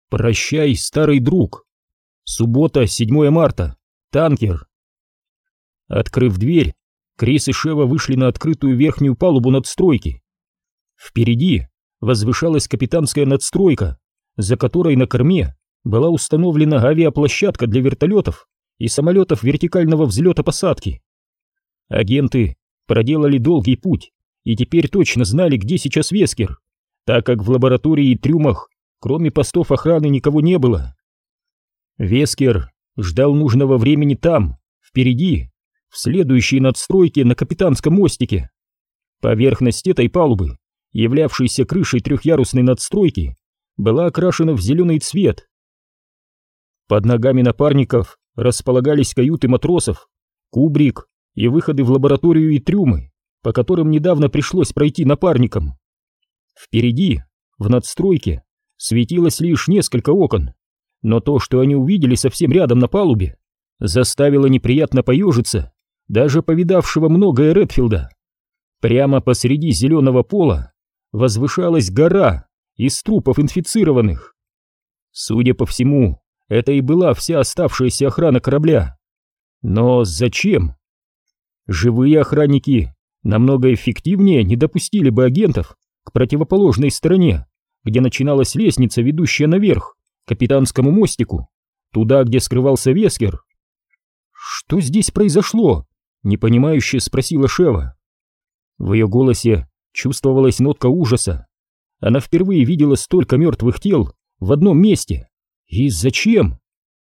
Прощай, старый друг. Суббота, 7 марта. Танкер. Открыв дверь, Крис и Шева вышли на открытую верхнюю палубу надстройки. Впереди возвышалась капитанская надстройка, за которой на корме была установлена авиаплощадка для вертолетов и самолетов вертикального взлета-посадки. Агенты проделали долгий путь и теперь точно знали, где сейчас Вескер, так как в лаборатории и трюмах, кроме постов охраны, никого не было. Вескер ждал нужного времени там, впереди, в следующей надстройке на капитанском мостике. Поверхность этой палубы, являвшейся крышей трехъярусной надстройки, была окрашена в зеленый цвет. Под ногами напарников располагались каюты матросов, кубрик и выходы в лабораторию и трюмы, по которым недавно пришлось пройти напарникам. Впереди, в надстройке, светилось лишь несколько окон, но то, что они увидели совсем рядом на палубе, заставило неприятно поежиться даже повидавшего многое Редфилда. Прямо посреди зеленого пола возвышалась гора из трупов инфицированных. Судя по всему, это и была вся оставшаяся охрана корабля. Но зачем? Живые охранники намного эффективнее не допустили бы агентов к противоположной стороне, где начиналась лестница, ведущая наверх, к капитанскому мостику, туда, где скрывался Вескер. «Что здесь произошло?» — непонимающе спросила Шева. В ее голосе чувствовалась нотка ужаса. Она впервые видела столько мертвых тел в одном месте. И зачем?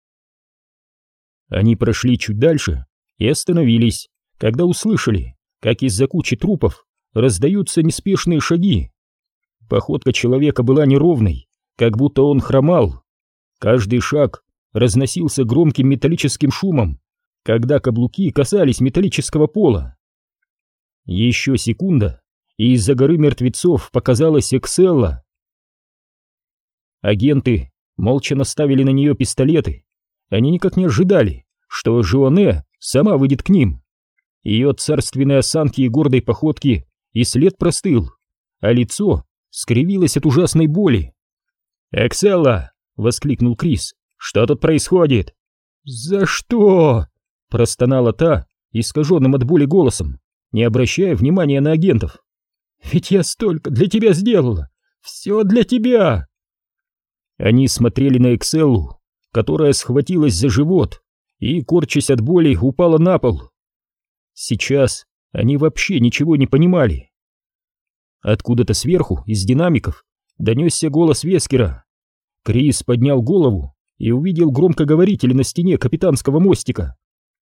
Они прошли чуть дальше и остановились, когда услышали, как из-за кучи трупов раздаются неспешные шаги. Походка человека была неровной, как будто он хромал. Каждый шаг разносился громким металлическим шумом, когда каблуки касались металлического пола. Еще секунда, и из-за горы мертвецов показалась Экселла. Агенты молча наставили на нее пистолеты. Они никак не ожидали, что Жуане сама выйдет к ним. Ее царственной осанки и гордой походки и след простыл, а лицо скривилось от ужасной боли. «Экселла!» — воскликнул Крис. «Что тут происходит?» «За что?» — простонала та искаженным от боли голосом, не обращая внимания на агентов. «Ведь я столько для тебя сделала! Все для тебя!» Они смотрели на Экселлу, которая схватилась за живот и, корчась от боли, упала на пол. Сейчас они вообще ничего не понимали. Откуда-то сверху, из динамиков, донесся голос Вескера. Крис поднял голову и увидел громкоговоритель на стене капитанского мостика.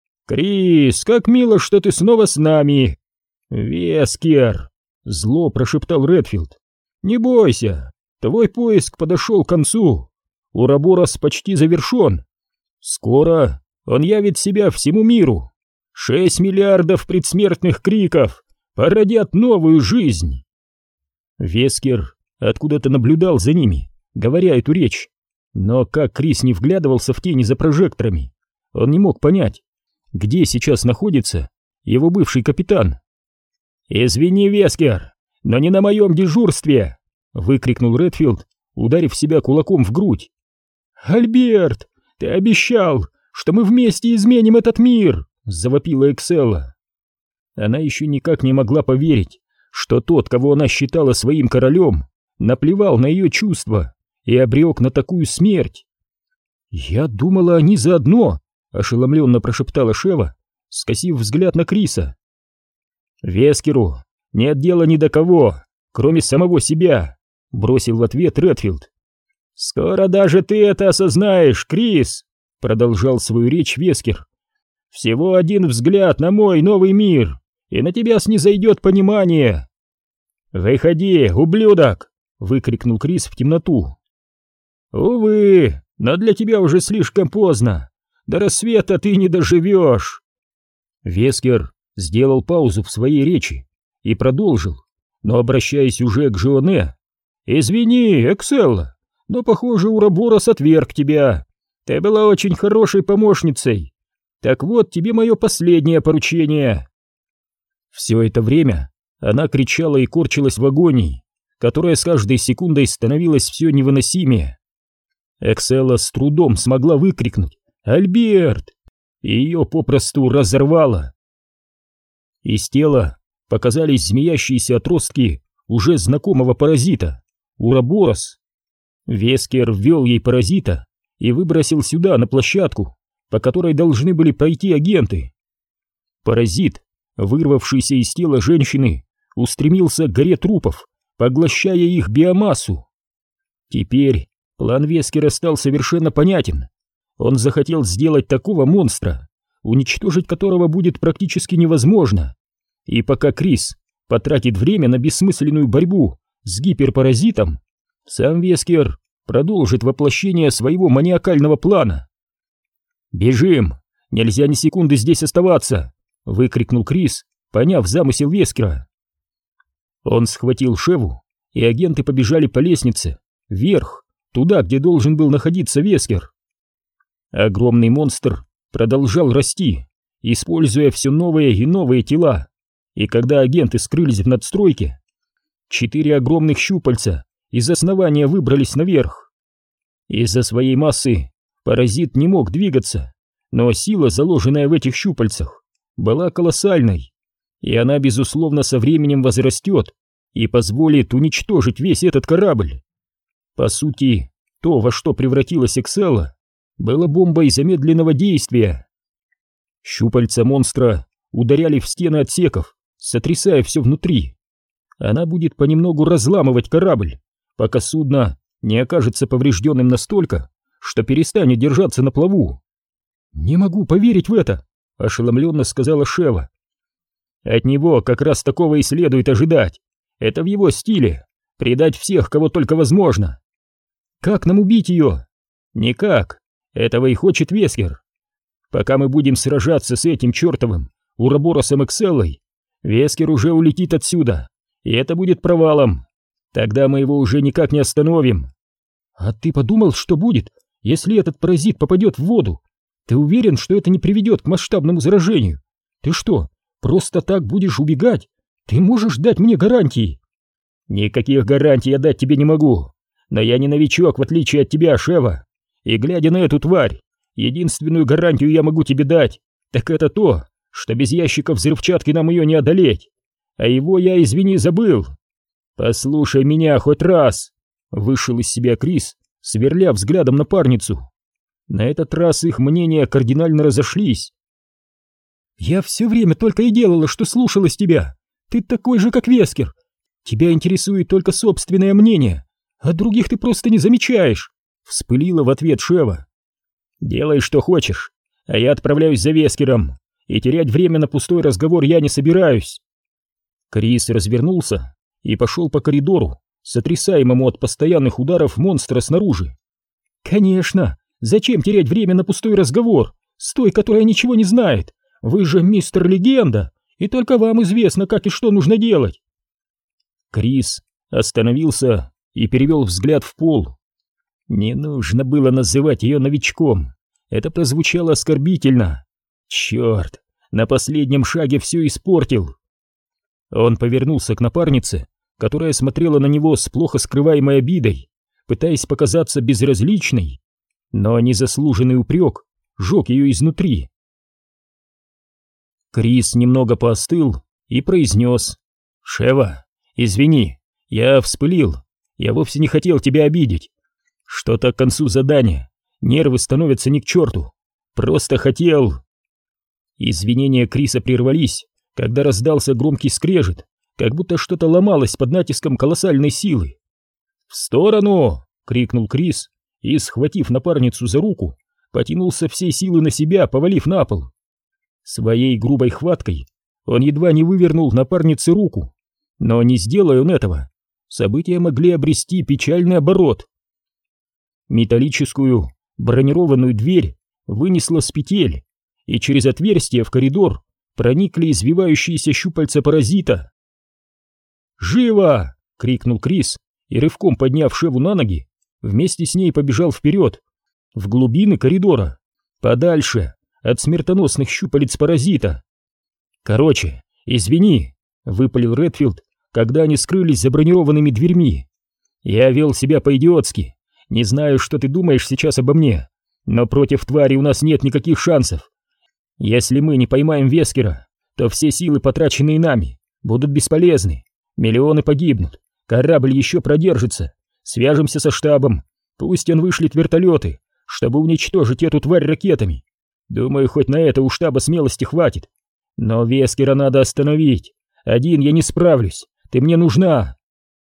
«Крис, как мило, что ты снова с нами!» «Вескер!» — зло прошептал Редфилд. «Не бойся, твой поиск подошел к концу. Уроборос почти завершен. Скоро он явит себя всему миру. 6 миллиардов предсмертных криков породят новую жизнь!» Вескер откуда-то наблюдал за ними, говоря эту речь. Но как Крис не вглядывался в тени за прожекторами, он не мог понять, где сейчас находится его бывший капитан. «Извини, Вескер, но не на моем дежурстве!» — выкрикнул Редфилд, ударив себя кулаком в грудь. «Альберт, ты обещал, что мы вместе изменим этот мир!» — завопила Экселла. Она еще никак не могла поверить, что тот, кого она считала своим королем, наплевал на ее чувства и обрек на такую смерть. «Я думала, они заодно!» — ошеломленно прошептала Шева, скосив взгляд на Криса. «Вескеру нет дела ни до кого, кроме самого себя», — бросил в ответ Редфилд. «Скоро даже ты это осознаешь, Крис», — продолжал свою речь Вескер. «Всего один взгляд на мой новый мир, и на тебя снизойдет понимание». «Выходи, ублюдок!» — выкрикнул Крис в темноту. «Увы, но для тебя уже слишком поздно. До рассвета ты не доживешь». Вескер сделал паузу в своей речи и продолжил, но обращаясь уже к Жуане. «Извини, Экселла, но, похоже, Уроборос отверг тебя. Ты была очень хорошей помощницей. Так вот тебе мое последнее поручение». Все это время она кричала и корчилась в агонии, которая с каждой секундой становилась все невыносимее. Экселла с трудом смогла выкрикнуть «Альберт!» и ее попросту разорвало. Из тела показались змеящиеся отростки уже знакомого паразита — Уроборос. Вескер ввел ей паразита и выбросил сюда, на площадку, по которой должны были пройти агенты. Паразит, вырвавшийся из тела женщины, устремился к горе трупов, поглощая их биомассу. Теперь план Вескера стал совершенно понятен. Он захотел сделать такого монстра, уничтожить которого будет практически невозможно. И пока Крис потратит время на бессмысленную борьбу с гиперпаразитом, сам Вескер продолжит воплощение своего маниакального плана. «Бежим! Нельзя ни секунды здесь оставаться!» — выкрикнул Крис, поняв замысел Вескера. Он схватил Шеву, и агенты побежали по лестнице, вверх, туда, где должен был находиться Вескер. Огромный монстр продолжал расти, используя все новые и новые тела, и когда агенты скрылись в надстройке, 4 огромных щупальца из основания выбрались наверх. Из-за своей массы паразит не мог двигаться, но сила, заложенная в этих щупальцах, была колоссальной, и она, безусловно, со временем возрастет и позволит уничтожить весь этот корабль. По сути, то, во что превратилась Экселла, было бомбой замедленного действия. Щупальца монстра ударяли в стены отсеков, сотрясая все внутри. Она будет понемногу разламывать корабль, пока судно не окажется поврежденным настолько, что перестанет держаться на плаву. «Не могу поверить в это», — ошеломленно сказала Шева. «От него как раз такого и следует ожидать. Это в его стиле — предать всех, кого только возможно. Как нам убить ее? Никак. Этого и хочет Вескер. Пока мы будем сражаться с этим чертовым Уроборосом Экселлой, Вескер уже улетит отсюда, и это будет провалом. Тогда мы его уже никак не остановим». «А ты подумал, что будет, если этот паразит попадет в воду? Ты уверен, что это не приведет к масштабному заражению? Ты что, просто так будешь убегать? Ты можешь дать мне гарантии?» «Никаких гарантий я дать тебе не могу. Но я не новичок, в отличие от тебя, Шева. И глядя на эту тварь, единственную гарантию я могу тебе дать, так это то, что без ящиков взрывчатки нам ее не одолеть. А его я, извини, забыл. Послушай меня хоть раз!» Вышел из себя Крис, сверля взглядом напарницу. На этот раз их мнения кардинально разошлись. «Я все время только и делала, что слушалась тебя. Ты такой же, как Вескер. Тебя интересует только собственное мнение, а других ты просто не замечаешь», — вспылила в ответ Шева. «Делай, что хочешь, а я отправляюсь за Вескером, и терять время на пустой разговор я не собираюсь». Крис развернулся и пошел по коридору, сотрясаемому от постоянных ударов монстра снаружи. «Конечно! Зачем терять время на пустой разговор с той, которая ничего не знает? Вы же мистер Легенда, и только вам известно, как и что нужно делать!» Крис остановился и перевел взгляд в пол. Не нужно было называть ее новичком. Это прозвучало оскорбительно. Черт, на последнем шаге все испортил. Он повернулся к напарнице, которая смотрела на него с плохо скрываемой обидой, пытаясь показаться безразличной, но незаслуженный упрек жег ее изнутри. Крис немного поостыл и произнес: «Шева, извини, я вспылил, я вовсе не хотел тебя обидеть. Что-то к концу задания, нервы становятся ни к черту, просто хотел...» Извинения Криса прервались, когда раздался громкий скрежет, как будто что-то ломалось под натиском колоссальной силы. «В сторону!» — крикнул Крис и, схватив напарницу за руку, потянулся всей силы на себя, повалив на пол. Своей грубой хваткой он едва не вывернул напарнице руку, но не сделая он этого, события могли обрести печальный оборот. Металлическую бронированную дверь вынесло с петель, и через отверстие в коридор проникли извивающиеся щупальца паразита. «Живо!» — крикнул Крис и, рывком подняв Шеву на ноги, вместе с ней побежал вперед, в глубины коридора, подальше от смертоносных щупалец паразита. «Короче, извини!» — выпалил Редфилд, когда они скрылись за бронированными дверьми. «Я вел себя по-идиотски. Не знаю, что ты думаешь сейчас обо мне, но против твари у нас нет никаких шансов. Если мы не поймаем Вескера, то все силы, потраченные нами, будут бесполезны. Миллионы погибнут, корабль еще продержится. Свяжемся со штабом, пусть он вышлет вертолеты, чтобы уничтожить эту тварь ракетами. Думаю, хоть на это у штаба смелости хватит. Но Вескера надо остановить. Один я не справлюсь, ты мне нужна.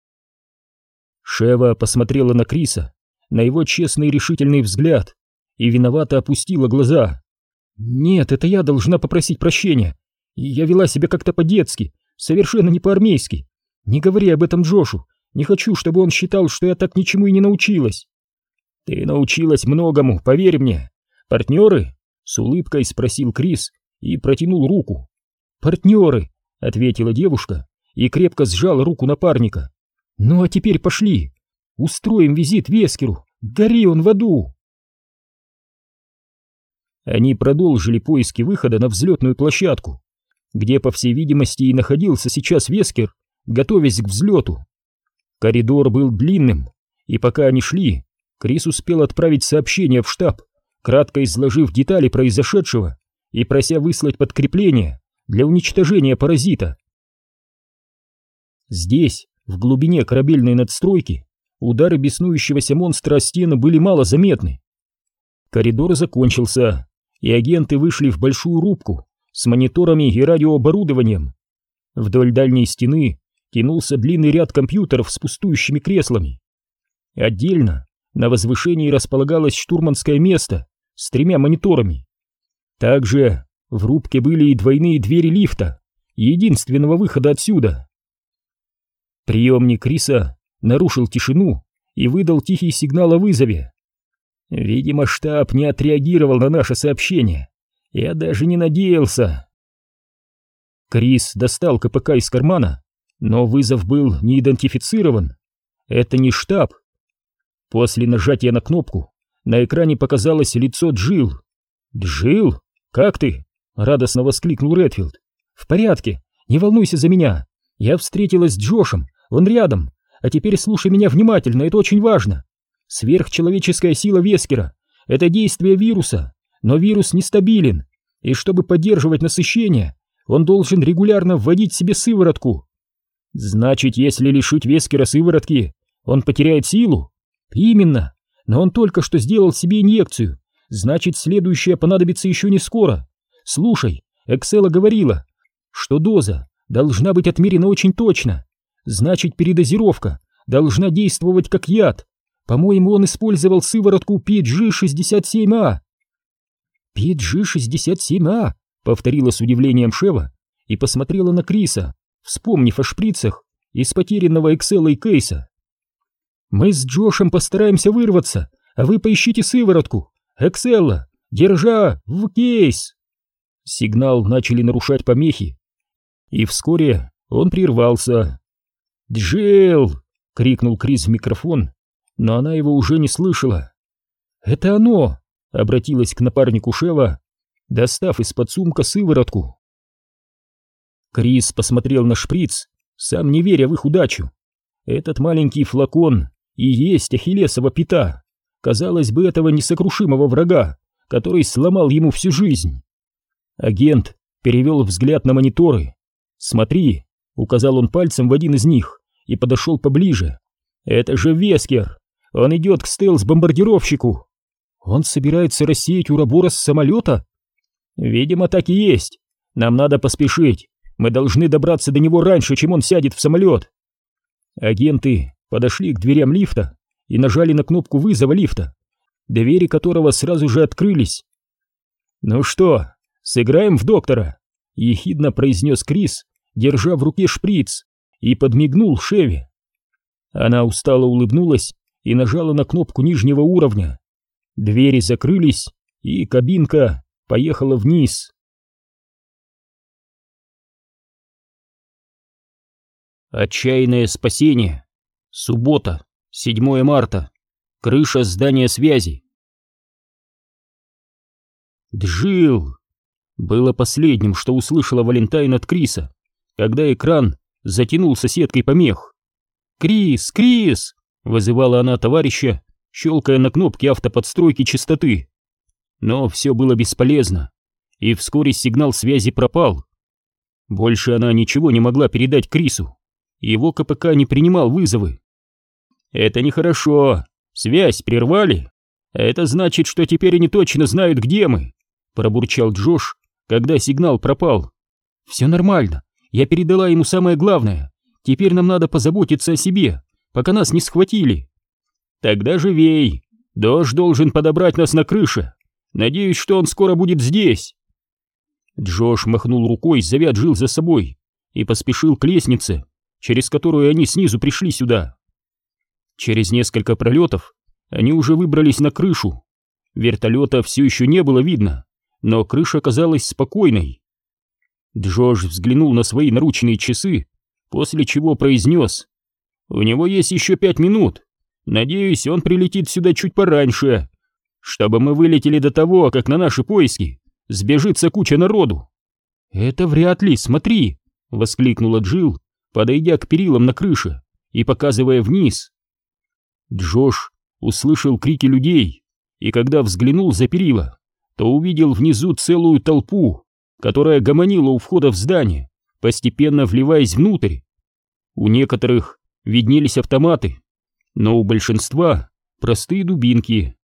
Шева посмотрела на Криса, на его честный и решительный взгляд, и виновато опустила глаза. «Нет, это я должна попросить прощения. Я вела себя как-то по-детски, совершенно не по-армейски. Не говори об этом Джошу, не хочу, чтобы он считал, что я так ничему и не научилась». «Ты научилась многому, поверь мне. Партнеры?» — с улыбкой спросил Крис и протянул руку. «Партнеры», — ответила девушка и крепко сжала руку напарника. «Ну а теперь пошли, устроим визит Вескеру, гори он в аду». Они продолжили поиски выхода на взлетную площадку, где, по всей видимости, и находился сейчас Вескер, готовясь к взлету. Коридор был длинным, и пока они шли, Крис успел отправить сообщение в штаб, кратко изложив детали произошедшего и прося выслать подкрепление для уничтожения паразита. Здесь, в глубине корабельной надстройки, удары беснующегося монстра о стены были мало заметны. Коридор закончился, и агенты вышли в большую рубку с мониторами и радиооборудованием. Вдоль дальней стены тянулся длинный ряд компьютеров с пустующими креслами. Отдельно на возвышении располагалось штурманское место с 3 мониторами. Также в рубке были и двойные двери лифта, единственного выхода отсюда. Приемник Криса нарушил тишину и выдал тихий сигнал о вызове. Видимо, штаб не отреагировал на наше сообщение. Я даже не надеялся. Крис достал КПК из кармана, но вызов был не идентифицирован. Это не штаб. После нажатия на кнопку на экране показалось лицо Джилл. «Джилл, как ты?» — радостно воскликнул Редфилд. «В порядке, не волнуйся за меня. Я встретилась с Джошем, он рядом. А теперь слушай меня внимательно, это очень важно. Сверхчеловеческая сила Вескера — это действие вируса, но вирус нестабилен, и чтобы поддерживать насыщение, он должен регулярно вводить себе сыворотку». «Значит, если лишить Вескера сыворотки, он потеряет силу?» «Именно, но он только что сделал себе инъекцию, значит, следующая понадобится еще не скоро. Слушай, Эксела говорила, что доза должна быть отмерена очень точно, значит, передозировка должна действовать как яд. По-моему, он использовал сыворотку PG-67A». «PG-67A», повторила с удивлением Шева и посмотрела на Криса, вспомнив о шприцах из потерянного Экселой кейса. «Мы с Джошем постараемся вырваться, а вы поищите сыворотку. Экселла, держа в кейс!» Сигнал начали нарушать помехи, и вскоре он прервался. «Джилл!» — крикнул Крис в микрофон, но она его уже не слышала. «Это оно!» — обратилась к напарнику Шева, достав из-под сумка сыворотку. Крис посмотрел на шприц, сам не веря в их удачу. Этот маленький флакон и есть ахиллесова пята, казалось бы, этого несокрушимого врага, который сломал ему всю жизнь. Агент перевел взгляд на мониторы. «Смотри», — указал он пальцем в один из них и подошел поближе. «Это же Вескер! Он идет к стелс-бомбардировщику! Он собирается рассеять уробора с самолета?» «Видимо, так и есть. Нам надо поспешить. Мы должны добраться до него раньше, чем он сядет в самолет». Агенты подошли к дверям лифта и нажали на кнопку вызова лифта, двери которого сразу же открылись. «Ну что, сыграем в доктора?» — ехидно произнес Крис, держа в руке шприц, и подмигнул Шеве. Она устало улыбнулась и нажала на кнопку нижнего уровня. Двери закрылись, и кабинка поехала вниз. Отчаянное спасение. Суббота, 7 марта. Крыша здания связи. «Джилл!» было последним, что услышала Валентайн от Криса, когда экран затянулся сеткой помех. «Крис! Крис!» — вызывала она товарища, щелкая на кнопке автоподстройки частоты. Но все было бесполезно, и вскоре сигнал связи пропал. Больше она ничего не могла передать Крису. Его КПК не принимал вызовы. «Это нехорошо. Связь прервали. Это значит, что теперь они точно знают, где мы», — пробурчал Джош, когда сигнал пропал. «Все нормально. Я передала ему самое главное. Теперь нам надо позаботиться о себе, пока нас не схватили». «Тогда живей. Дож должен подобрать нас на крыше. Надеюсь, что он скоро будет здесь». Джош махнул рукой, зовя Джилл за собой, и поспешил к лестнице, через которую они снизу пришли сюда. Через несколько пролетов они уже выбрались на крышу. Вертолета все еще не было видно, но крыша казалась спокойной. Джош взглянул на свои наручные часы, после чего произнес: «У него есть еще 5 минут. Надеюсь, он прилетит сюда чуть пораньше, чтобы мы вылетели до того, как на наши поиски сбежится куча народу». «Это вряд ли, смотри!» — воскликнула Джилл, подойдя к перилам на крыше и показывая вниз. Джош услышал крики людей, и когда взглянул за перила, то увидел внизу целую толпу, которая гомонила у входа в здание, постепенно вливаясь внутрь. У некоторых виднелись автоматы, но у большинства простые дубинки.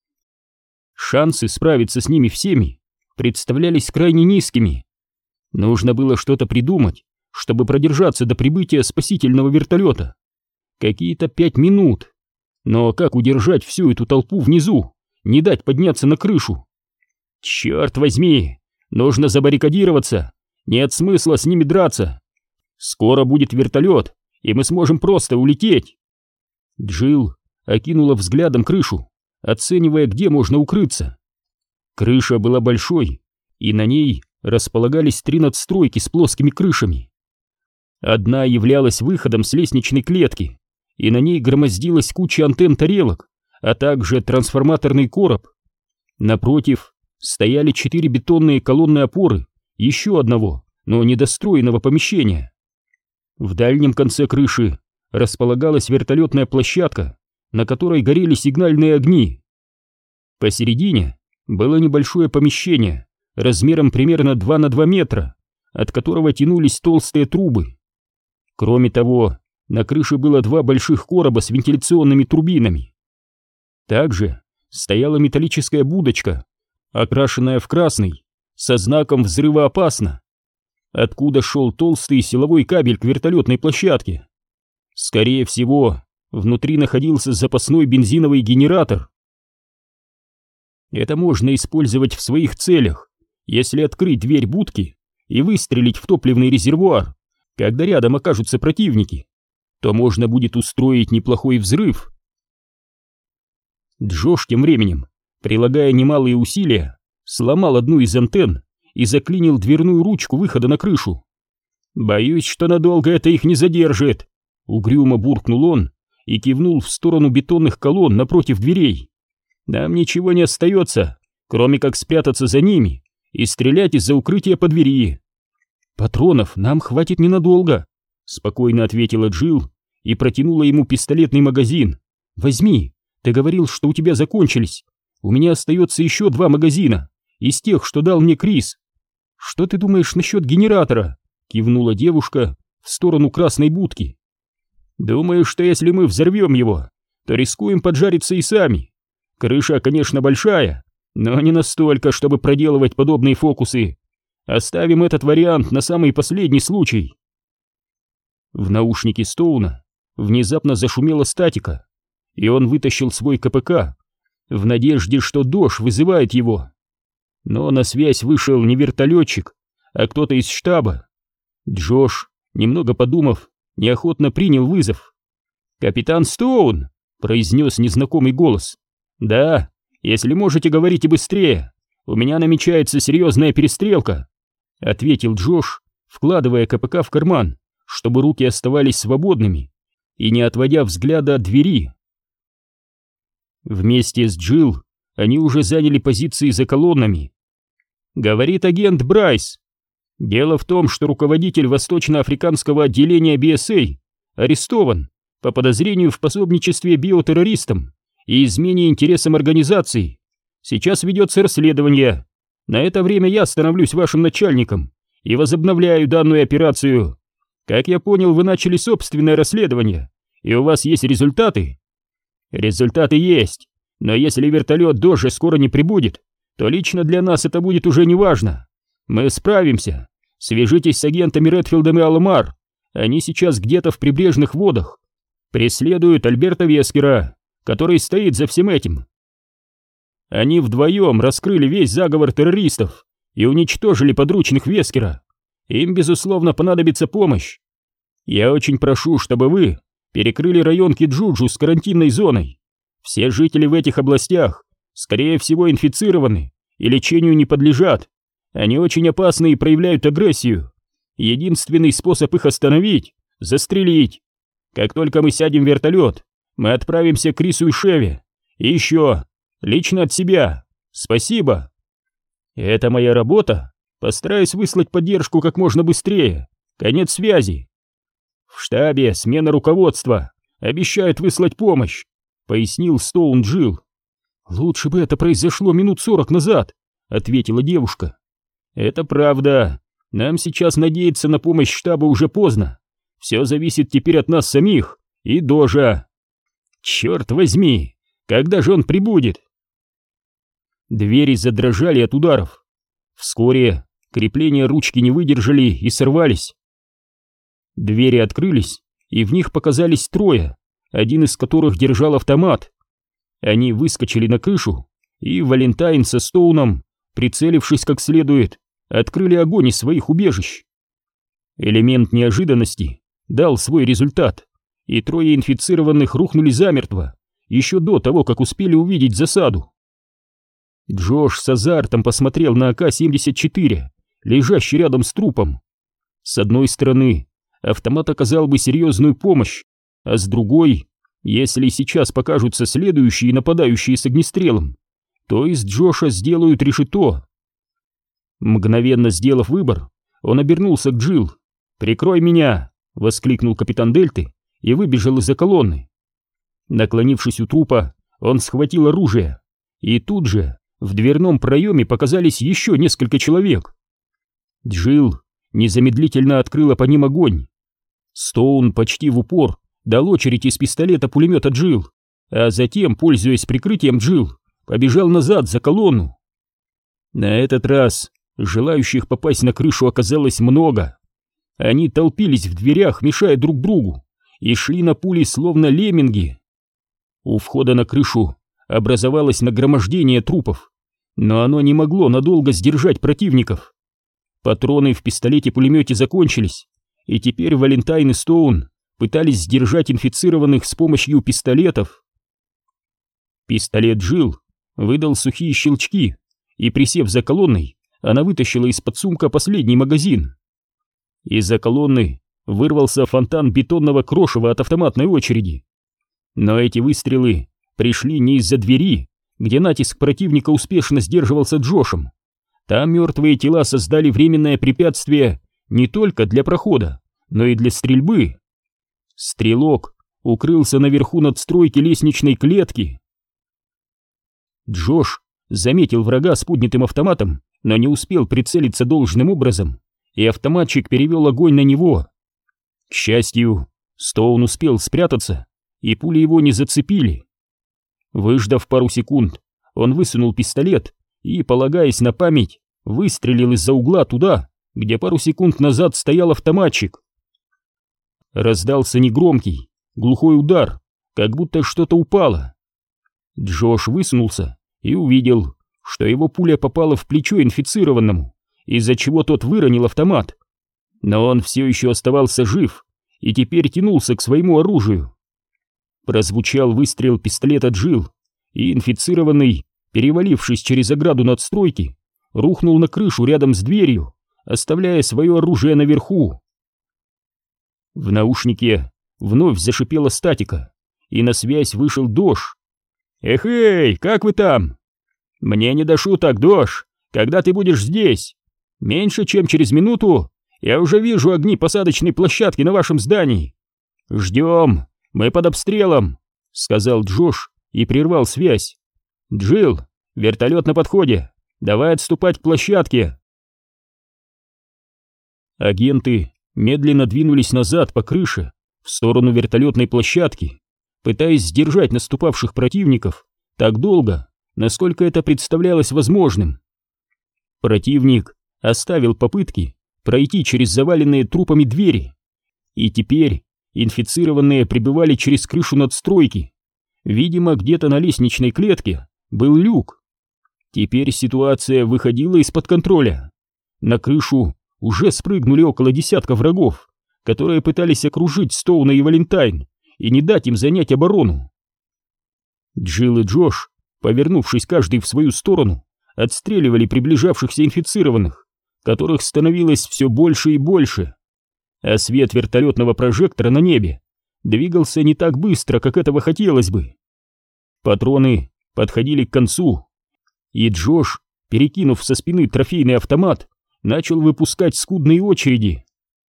Шансы справиться с ними всеми представлялись крайне низкими. Нужно было что-то придумать, чтобы продержаться до прибытия спасительного вертолета. Какие-то 5 минут. Но как удержать всю эту толпу внизу, не дать подняться на крышу? Черт возьми, нужно забаррикадироваться, нет смысла с ними драться. Скоро будет вертолет, и мы сможем просто улететь. Джилл окинула взглядом крышу, оценивая, где можно укрыться. Крыша была большой, и на ней располагались 3 надстройки с плоскими крышами. Одна являлась выходом с лестничной клетки, и на ней громоздилась куча антенн-тарелок, а также трансформаторный короб. Напротив стояли 4 бетонные колонны опоры еще одного, но недостроенного помещения. В дальнем конце крыши располагалась вертолетная площадка, на которой горели сигнальные огни. Посередине было небольшое помещение размером примерно 2 на 2 метра, от которого тянулись толстые трубы. Кроме того, на крыше было 2 больших короба с вентиляционными турбинами. Также стояла металлическая будочка, окрашенная в красный, со знаком «Взрывоопасно», откуда шел толстый силовой кабель к вертолетной площадке. Скорее всего, внутри находился запасной бензиновый генератор. Это можно использовать в своих целях, если открыть дверь будки и выстрелить в топливный резервуар, когда рядом окажутся противники, то можно будет устроить неплохой взрыв. Джош тем временем, прилагая немалые усилия, сломал одну из антенн и заклинил дверную ручку выхода на крышу. «Боюсь, что надолго это их не задержит», — угрюмо буркнул он и кивнул в сторону бетонных колонн напротив дверей. «Нам ничего не остается, кроме как спрятаться за ними и стрелять из-за укрытия по двери». «Патронов нам хватит ненадолго», — спокойно ответила Джилл и протянула ему пистолетный магазин. «Возьми, ты говорил, что у тебя закончились. У меня остается еще 2 магазина из тех, что дал мне Крис». «Что ты думаешь насчет генератора?» — кивнула девушка в сторону красной будки. «Думаю, что если мы взорвем его, то рискуем поджариться и сами. Крыша, конечно, большая, но не настолько, чтобы проделывать подобные фокусы. Оставим этот вариант на самый последний случай». В наушнике Стоуна внезапно зашумела статика, и он вытащил свой КПК в надежде, что Дож вызывает его. Но на связь вышел не вертолетчик, а кто-то из штаба. Джош, немного подумав, неохотно принял вызов. «Капитан Стоун!» — произнес незнакомый голос. «Да, если можете, говорите быстрее. У меня намечается серьезная перестрелка», — ответил Джош, вкладывая КПК в карман, чтобы руки оставались свободными, и не отводя взгляда от двери. Вместе с Джилл они уже заняли позиции за колоннами. «Говорит агент Брайс. Дело в том, что руководитель восточноафриканского отделения BSA арестован по подозрению в пособничестве биотеррористам и измене интересам организации. Сейчас ведется расследование. На это время я становлюсь вашим начальником и возобновляю данную операцию. Как я понял, вы начали собственное расследование, и у вас есть результаты? Результаты есть, но если вертолет Доджа скоро не прибудет, то лично для нас это будет уже не важно. Мы справимся. Свяжитесь с агентами Редфилдом и Аламар. Они сейчас где-то в прибрежных водах. Преследуют Альберта Вескера, который стоит за всем этим. Они вдвоем раскрыли весь заговор террористов и уничтожили подручных Вескера. Им, безусловно, понадобится помощь. Я очень прошу, чтобы вы перекрыли район Киджуджу с карантинной зоной. Все жители в этих областях, скорее всего, инфицированы и лечению не подлежат. Они очень опасны и проявляют агрессию. Единственный способ их остановить — застрелить. Как только мы сядем в вертолет, мы отправимся к Крису и Шеве. И еще, лично от себя, спасибо. Это моя работа. Постараюсь выслать поддержку как можно быстрее. Конец связи. В штабе смена руководства. Обещают выслать помощь, пояснил Стоун Джилл. Лучше бы это произошло минут 40 назад, ответила девушка. Это правда. Нам сейчас надеяться на помощь штаба уже поздно. Все зависит теперь от нас самих и Дожа. Черт возьми, когда же он прибудет? Двери задрожали от ударов. Вскоре крепления ручки не выдержали и сорвались. Двери открылись, и в них показались трое, один из которых держал автомат. Они выскочили на крышу, и Валентайн со Стоуном, прицелившись как следует, открыли огонь из своих убежищ. Элемент неожиданности дал свой результат, и трое инфицированных рухнули замертво, еще до того, как успели увидеть засаду. Джош с азартом посмотрел на АК-74, лежащий рядом с трупом. С одной стороны, автомат оказал бы серьезную помощь, а с другой, если сейчас покажутся следующие нападающие с огнестрелом, то из Джоша сделают решето. Мгновенно сделав выбор, он обернулся к Джилл. «Прикрой меня!» — воскликнул капитан Дельты и выбежал из-за колонны. Наклонившись у трупа, он схватил оружие, и тут же в дверном проеме показались еще несколько человек. Джилл незамедлительно открыла по ним огонь. Стоун почти в упор дал очередь из пистолета-пулемета Джилл, а затем, пользуясь прикрытием Джилл, побежал назад за колонну. На этот раз желающих попасть на крышу оказалось много. Они толпились в дверях, мешая друг другу, и шли на пули словно лемминги. У входа на крышу образовалось нагромождение трупов, но оно не могло надолго сдержать противников. Патроны в пистолете-пулемете закончились, и теперь Валентайн и Стоун пытались сдержать инфицированных с помощью пистолетов. Пистолет Джилл выдал сухие щелчки, и, присев за колонной, она вытащила из-под сумка последний магазин. Из-за колонны вырвался фонтан бетонного крошева от автоматной очереди. Но эти выстрелы пришли не из-за двери, где натиск противника успешно сдерживался Джошем. Там мертвые тела создали временное препятствие не только для прохода, но и для стрельбы. Стрелок укрылся наверху надстройки лестничной клетки. Джош заметил врага с поднятым автоматом, но не успел прицелиться должным образом, и автоматчик перевел огонь на него. К счастью, Стоун успел спрятаться, и пули его не зацепили. Выждав пару секунд, он высунул пистолет и, полагаясь на память, выстрелил из-за угла туда, где пару секунд назад стоял автоматчик. Раздался негромкий, глухой удар, как будто что-то упало. Джош высунулся и увидел, что его пуля попала в плечо инфицированному, из-за чего тот выронил автомат. Но он все еще оставался жив и теперь тянулся к своему оружию. Прозвучал выстрел пистолета Джилл, и инфицированный, перевалившись через ограду надстройки, рухнул на крышу рядом с дверью, оставляя свое оружие наверху. В наушнике вновь зашипела статика, и на связь вышел Дож. «Эй, как вы там?» «Мне не до шуток, Дож. Когда ты будешь здесь? Меньше чем через минуту я уже вижу огни посадочной площадки на вашем здании. Ждем, мы под обстрелом», — сказал Джош и прервал связь. «Джилл, вертолет на подходе! Давай отступать к площадке!» Агенты медленно двинулись назад по крыше, в сторону вертолетной площадки, пытаясь сдержать наступавших противников так долго, насколько это представлялось возможным. Противник оставил попытки пройти через заваленные трупами двери, и теперь инфицированные прибывали через крышу надстройки. Видимо, где-то на лестничной клетке был люк. Теперь ситуация выходила из-под контроля. На крышу уже спрыгнули около десятка врагов, которые пытались окружить Стоуна и Валентайн и не дать им занять оборону. Джилл и Джош, повернувшись каждый в свою сторону, отстреливали приближавшихся инфицированных, которых становилось все больше и больше. А свет вертолетного прожектора на небе двигался не так быстро, как этого хотелось бы. Патроны подходили к концу, и Джош, перекинув со спины трофейный автомат, начал выпускать скудные очереди.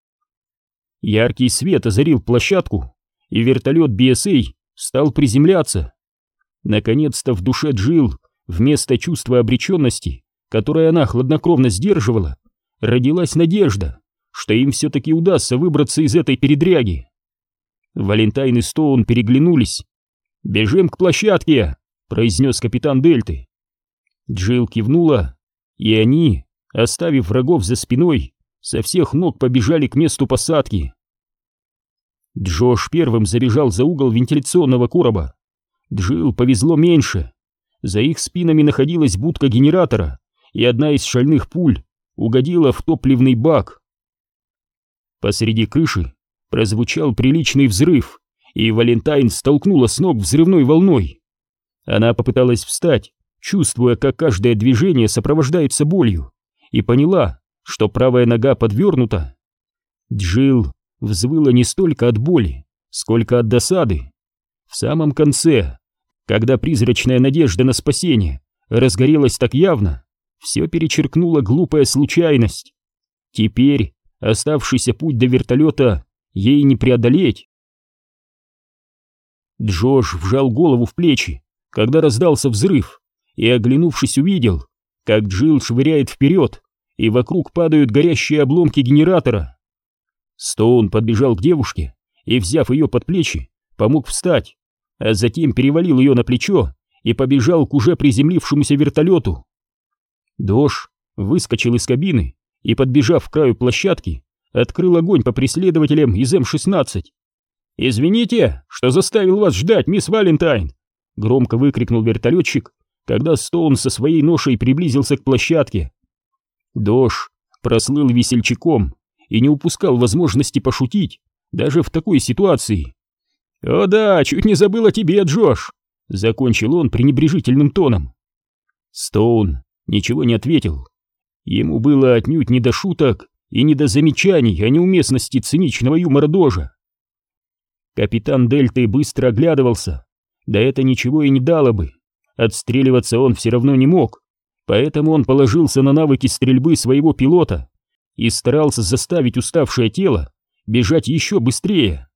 Яркий свет озарил площадку, и вертолет BSA стал приземляться. Наконец-то в душе Джилл, вместо чувства обреченности, которое она хладнокровно сдерживала, родилась надежда, что им все-таки удастся выбраться из этой передряги. Валентайн и Стоун переглянулись. «Бежим к площадке!» — произнес капитан Дельты. Джилл кивнула, и они, оставив врагов за спиной, со всех ног побежали к месту посадки. Джош первым забежал за угол вентиляционного короба. Джилл повезло меньше. За их спинами находилась будка генератора, и одна из шальных пуль угодила в топливный бак. Посреди крыши прозвучал приличный взрыв, и Валентайн столкнула с ног взрывной волной. Она попыталась встать, чувствуя, как каждое движение сопровождается болью, и поняла, что правая нога подвернута. Джилл взвыла не столько от боли, сколько от досады. В самом конце, когда призрачная надежда на спасение разгорелась так явно, все перечеркнула глупая случайность. Теперь оставшийся путь до вертолета ей не преодолеть. Джош вжал голову в плечи, когда раздался взрыв, и, оглянувшись, увидел, как Джилл швыряет вперед, и вокруг падают горящие обломки генератора. Стоун подбежал к девушке и, взяв ее под плечи, помог встать, а затем перевалил ее на плечо и побежал к уже приземлившемуся вертолету. Дош выскочил из кабины и, подбежав к краю площадки, открыл огонь по преследователям из М-16. «Извините, что заставил вас ждать, мисс Валентайн!» — громко выкрикнул вертолетчик, когда Стоун со своей ношей приблизился к площадке. Дош прослыл весельчаком и не упускал возможности пошутить даже в такой ситуации. «О да, чуть не забыл о тебе, Джош!» — закончил он пренебрежительным тоном. Стоун ничего не ответил. Ему было отнюдь не до шуток и не до замечаний о неуместности циничного юмора Дожа. Капитан Дельты быстро оглядывался, да это ничего и не дало бы. Отстреливаться он все равно не мог, поэтому он положился на навыки стрельбы своего пилота и старался заставить уставшее тело бежать еще быстрее.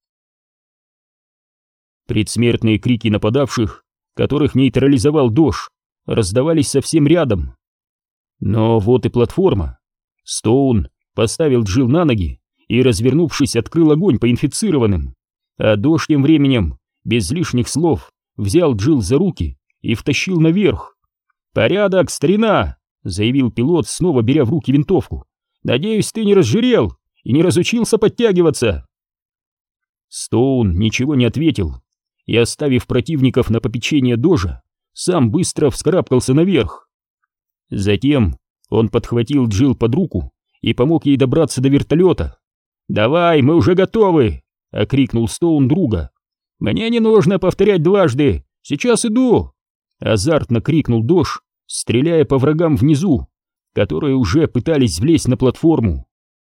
Предсмертные крики нападавших, которых нейтрализовал Дош, раздавались совсем рядом. Но вот и платформа. Стоун поставил Джилл на ноги и, развернувшись, открыл огонь по инфицированным, а Дош тем временем, без лишних слов, взял Джилл за руки и втащил наверх. «Порядок, старина!» — заявил пилот, снова беря в руки винтовку. «Надеюсь, ты не разжирел и не разучился подтягиваться!» Стоун ничего не ответил и, оставив противников на попечение Дожа, сам быстро вскарабкался наверх. Затем он подхватил Джилл под руку и помог ей добраться до вертолета. «Давай, мы уже готовы!» — окрикнул Стоун друга. «Мне не нужно повторять дважды! Сейчас иду!» — азартно крикнул Дош, стреляя по врагам внизу, которые уже пытались влезть на платформу.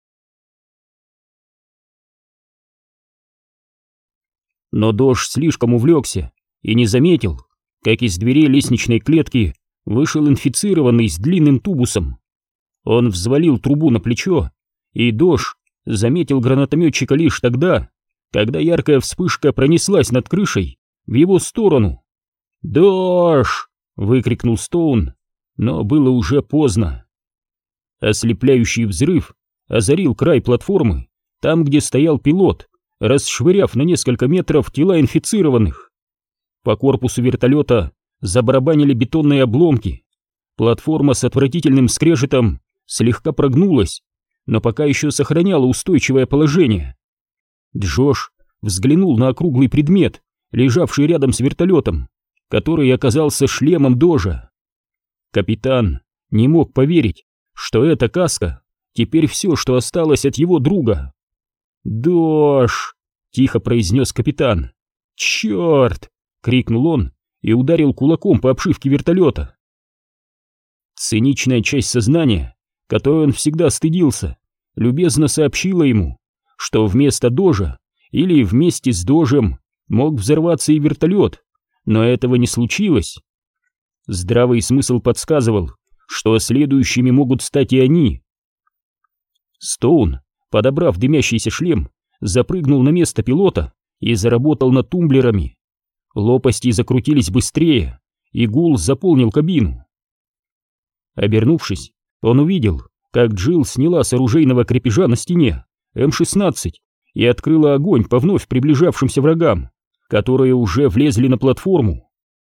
Но Дош слишком увлекся и не заметил, как из дверей лестничной клетки вышел инфицированный с длинным тубусом. Он взвалил трубу на плечо, и Дош заметил гранатометчика лишь тогда, когда яркая вспышка пронеслась над крышей в его сторону. «Дождь!» — выкрикнул Стоун, но было уже поздно. Ослепляющий взрыв озарил край платформы, там, где стоял пилот, расшвыряв на несколько метров тела инфицированных. По корпусу вертолета забарабанили бетонные обломки. Платформа с отвратительным скрежетом слегка прогнулась, но пока еще сохраняла устойчивое положение. Джош взглянул на округлый предмет, лежавший рядом с вертолетом, который оказался шлемом Дожа. Капитан не мог поверить, что эта каска теперь все, что осталось от его друга. «Дож!» — тихо произнес капитан. «Черт!» — крикнул он и ударил кулаком по обшивке вертолета. Циничная часть сознания, которой он всегда стыдился, любезно сообщила ему, что вместо Дожа или вместе с Дожем мог взорваться и вертолет, но этого не случилось. Здравый смысл подсказывал, что следующими могут стать и они. Стоун, подобрав дымящийся шлем, запрыгнул на место пилота и заработал над тумблерами. Лопасти закрутились быстрее, и гул заполнил кабину. Обернувшись, он увидел, как Джилл сняла с оружейного крепежа на стене М-16 и открыла огонь по вновь приближавшимся врагам, которые уже влезли на платформу.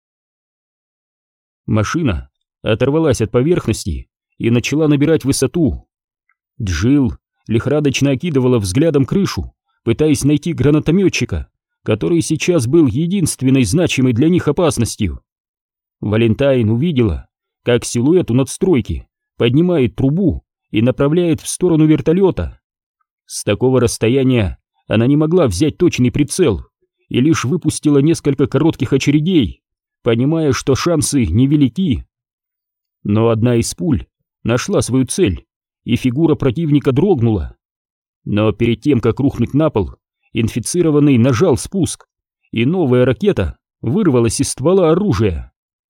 Машина оторвалась от поверхности и начала набирать высоту. Джилл лихорадочно окидывала взглядом крышу, пытаясь найти гранатометчика, который сейчас был единственной значимой для них опасностью. Валентайн увидела, как силуэт у надстройки поднимает трубу и направляет в сторону вертолета. С такого расстояния она не могла взять точный прицел и лишь выпустила несколько коротких очередей, понимая, что шансы невелики. Но одна из пуль нашла свою цель, и фигура противника дрогнула. Но перед тем, как рухнуть на пол, инфицированный нажал спуск, и новая ракета вырвалась из ствола оружия.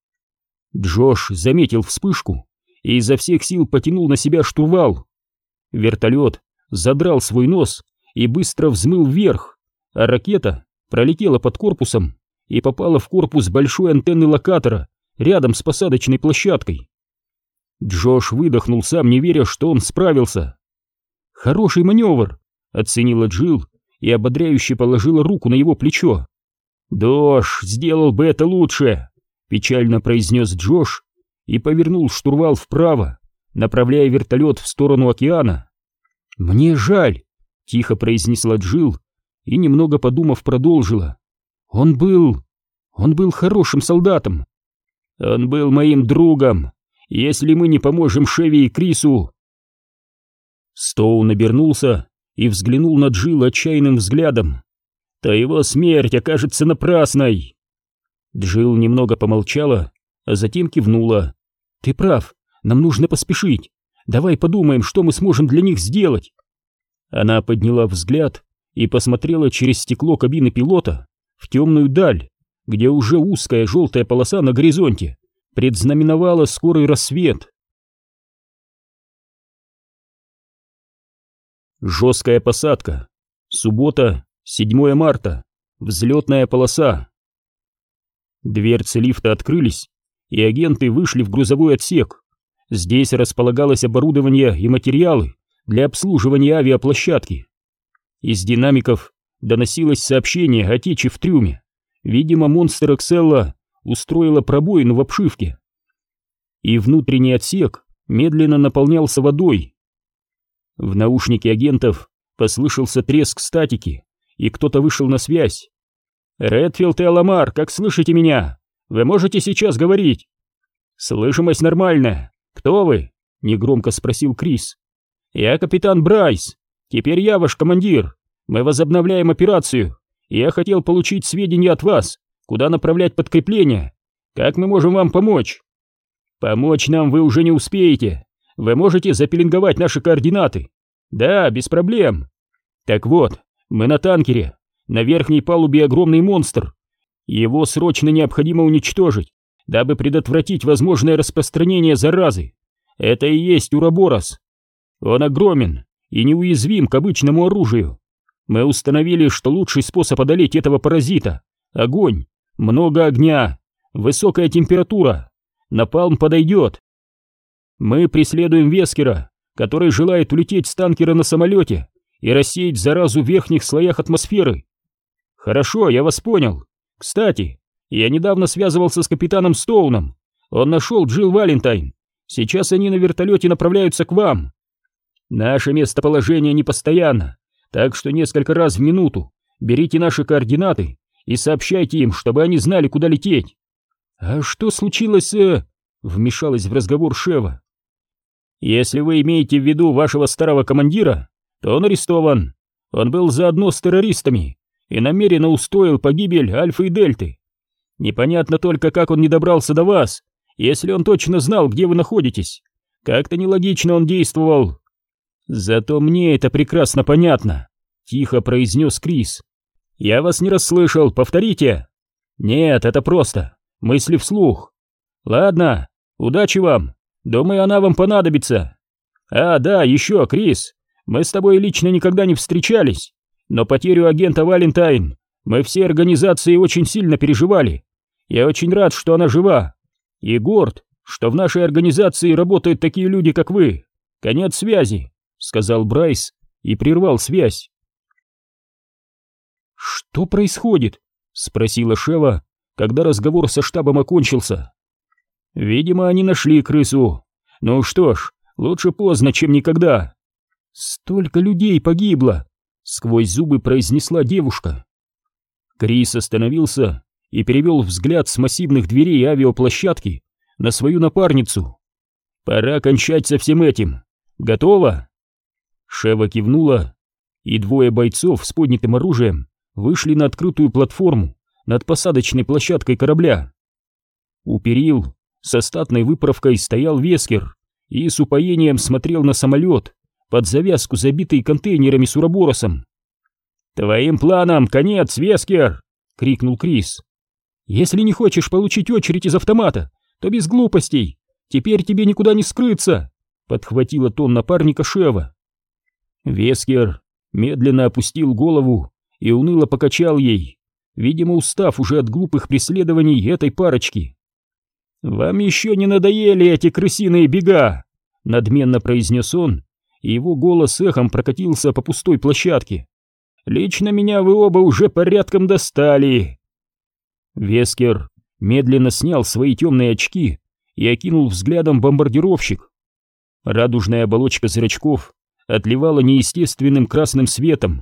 Джош заметил вспышку и изо всех сил потянул на себя штурвал. Вертолет задрал свой нос и быстро взмыл вверх, а ракета пролетела под корпусом и попала в корпус большой антенны локатора рядом с посадочной площадкой. Джош выдохнул, сам не веря, что он справился. «Хороший маневр», — оценила Джилл и ободряюще положила руку на его плечо. «Дож сделал бы это лучше», — печально произнес Джош и повернул штурвал вправо, направляя вертолет в сторону океана. «Мне жаль», — тихо произнесла Джилл и, немного подумав, продолжила. Он был хорошим солдатом. Он был моим другом. Если мы не поможем Шеви и Крису...» Стоун обернулся и взглянул на Джилл отчаянным взглядом. «То его смерть окажется напрасной!» Джилл немного помолчала, а затем кивнула. «Ты прав, нам нужно поспешить. Давай подумаем, что мы сможем для них сделать». Она подняла взгляд и посмотрела через стекло кабины пилота в темную даль, где уже узкая желтая полоса на горизонте предзнаменовала скорый рассвет. Жесткая посадка. Суббота, 7 марта. Взлетная полоса. Дверцы лифта открылись, и агенты вышли в грузовой отсек. Здесь располагалось оборудование и материалы для обслуживания авиаплощадки. Из динамиков доносилось сообщение о тече в трюме. Видимо, монстр Экселла устроила пробоину в обшивке. И внутренний отсек медленно наполнялся водой. В наушнике агентов послышался треск статики, и кто-то вышел на связь. «Редфилд и Аламар, как слышите меня? Вы можете сейчас говорить?» «Слышимость нормальная. Кто вы?» — негромко спросил Крис. «Я капитан Брайс. Теперь я ваш командир. Мы возобновляем операцию. Я хотел получить сведения от вас, куда направлять подкрепление. Как мы можем вам помочь?» «Помочь нам вы уже не успеете. Вы можете запеленговать наши координаты?» «Да, без проблем». «Так вот, мы на танкере. На верхней палубе огромный монстр. Его срочно необходимо уничтожить, дабы предотвратить возможное распространение заразы. Это и есть Уроборос. Он огромен и неуязвим к обычному оружию. Мы установили, что лучший способ одолеть этого паразита — огонь, много огня. высокая температура. Напалм подойдет. Мы преследуем Вескера, который желает улететь с танкера на самолете и рассеять заразу в верхних слоях атмосферы. Хорошо, я вас понял. Кстати, я недавно связывался с капитаном Стоуном. Он нашел Джилл Валентайн. Сейчас они на вертолете направляются к вам. Наше местоположение непостоянно, так что несколько раз в минуту берите наши координаты и сообщайте им, чтобы они знали, куда лететь. А что случилось вмешалась в разговор Шева. Если вы имеете в виду вашего старого командира, то он арестован. Он был заодно с террористами и намеренно устроил погибель Альфа и Дельты. Непонятно только, как он не добрался до вас, если он точно знал, где вы находитесь. Как-то нелогично он действовал. Зато мне это прекрасно понятно, тихо произнес Крис. Я вас не расслышал, повторите. Нет, это просто мысли вслух. Ладно, удачи вам. Думаю, она вам понадобится. А, да, еще, Крис, мы с тобой лично никогда не встречались, но потерю агента Валентайн мы все организации очень сильно переживали. Я очень рад, что она жива, и горд, что в нашей организации работают такие люди, как вы. Конец связи, сказал Брайс и прервал связь. Что происходит? Спросила Шева, когда разговор со штабом окончился. Видимо, они нашли крысу. Ну что ж, лучше поздно, чем никогда. Столько людей погибло, сквозь зубы произнесла девушка. Крис остановился и перевел взгляд с массивных дверей авиаплощадки на свою напарницу. Пора кончать со всем этим. Готово? Шева кивнула, и двое бойцов с поднятым оружием вышли на открытую платформу над посадочной площадкой корабля. У перил со статной выправкой стоял Вескер и с упоением смотрел на самолет, под завязку забитый контейнерами с уроборосом. «Твоим планам конец, Вескер!» — крикнул Крис. «Если не хочешь получить очередь из автомата, то без глупостей. Теперь тебе никуда не скрыться!» — подхватила тон напарника Шева. Вескер медленно опустил голову и уныло покачал ей, видимо, устав уже от глупых преследований этой парочки. «Вам еще не надоели эти крысиные бега?» — надменно произнес он, и его голос эхом прокатился по пустой площадке. «Лично меня вы оба уже порядком достали!» Вескер медленно снял свои темные очки и окинул взглядом бомбардировщик. Радужная оболочка зрачков отливала неестественным красным светом.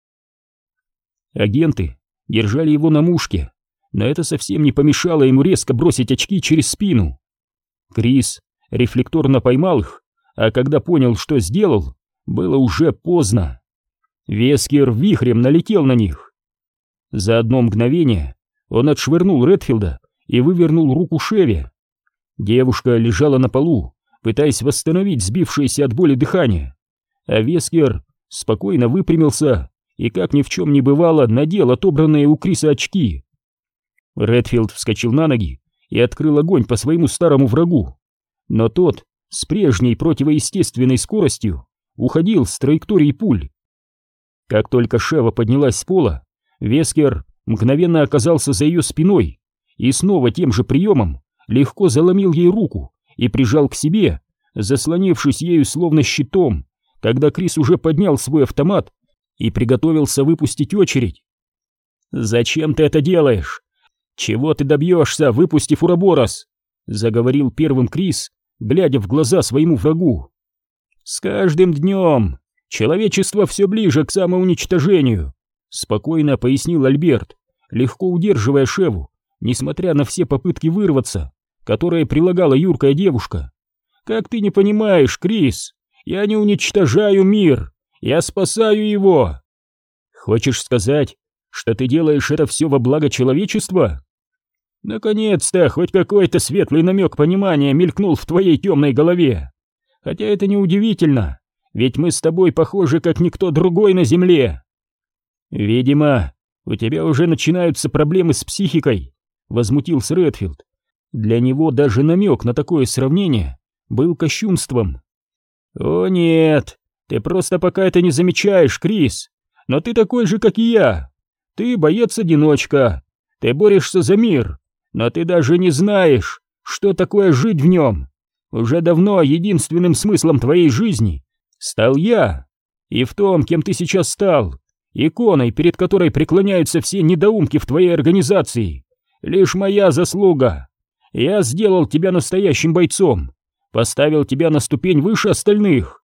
Агенты держали его на мушке, но это совсем не помешало ему резко бросить очки через спину. Крис рефлекторно поймал их, а когда понял, что сделал, было уже поздно. Вескер вихрем налетел на них. За одно мгновение он отшвырнул Редфилда и вывернул руку Шеве. Девушка лежала на полу, пытаясь восстановить сбившееся от боли дыхание, а Вескер спокойно выпрямился и, как ни в чем не бывало, надел отобранные у Криса очки. Редфилд вскочил на ноги и открыл огонь по своему старому врагу, но тот с прежней противоестественной скоростью уходил с траектории пуль. Как только Шева поднялась с пола, Вескер мгновенно оказался за ее спиной и снова тем же приемом легко заломил ей руку и прижал к себе, заслонившись ею словно щитом, когда Крис уже поднял свой автомат и приготовился выпустить очередь. «Зачем ты это делаешь? Чего ты добьешься, выпустив уроборос?» — заговорил первым Крис, глядя в глаза своему врагу. «С каждым днем человечество все ближе к самоуничтожению», — спокойно пояснил Альберт, легко удерживая Шеву, несмотря на все попытки вырваться, которые прилагала юркая девушка. «Как ты не понимаешь, Крис, я не уничтожаю мир, я спасаю его!» «Хочешь сказать, что ты делаешь это все во благо человечества?» «Наконец-то хоть какой-то светлый намек понимания мелькнул в твоей темной голове. Хотя это неудивительно, ведь мы с тобой похожи как никто другой на земле». «Видимо, у тебя уже начинаются проблемы с психикой», — возмутился Редфилд. Для него даже намек на такое сравнение был кощунством. «О нет, ты просто пока это не замечаешь, Крис, но ты такой же, как и я. Ты боец-одиночка, ты борешься за мир, но ты даже не знаешь, что такое жить в нем. Уже давно единственным смыслом твоей жизни стал я, и в том, кем ты сейчас стал, иконой, перед которой преклоняются все недоумки в твоей организации, лишь моя заслуга. Я сделал тебя настоящим бойцом, поставил тебя на ступень выше остальных.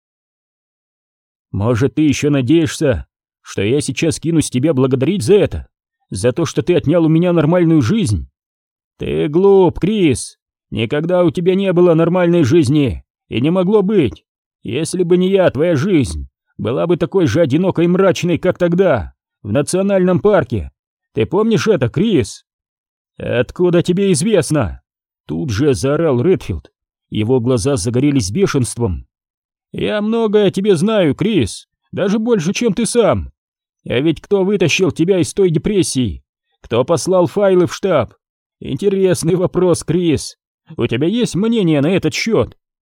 Может, ты еще надеешься, что я сейчас кинусь тебя благодарить за это, за то, что ты отнял у меня нормальную жизнь? Ты глуп, Крис. Никогда у тебя не было нормальной жизни, и не могло быть. Если бы не я, твоя жизнь была бы такой же одинокой и мрачной, как тогда, в национальном парке. Ты помнишь это, Крис? Откуда тебе известно? Тут же заорал Редфилд. Его глаза загорелись бешенством. Я многое о тебе знаю, Крис, даже больше, чем ты сам. А ведь кто вытащил тебя из той депрессии? Кто послал файлы в штаб? Интересный вопрос, Крис. У тебя есть мнение на этот счет?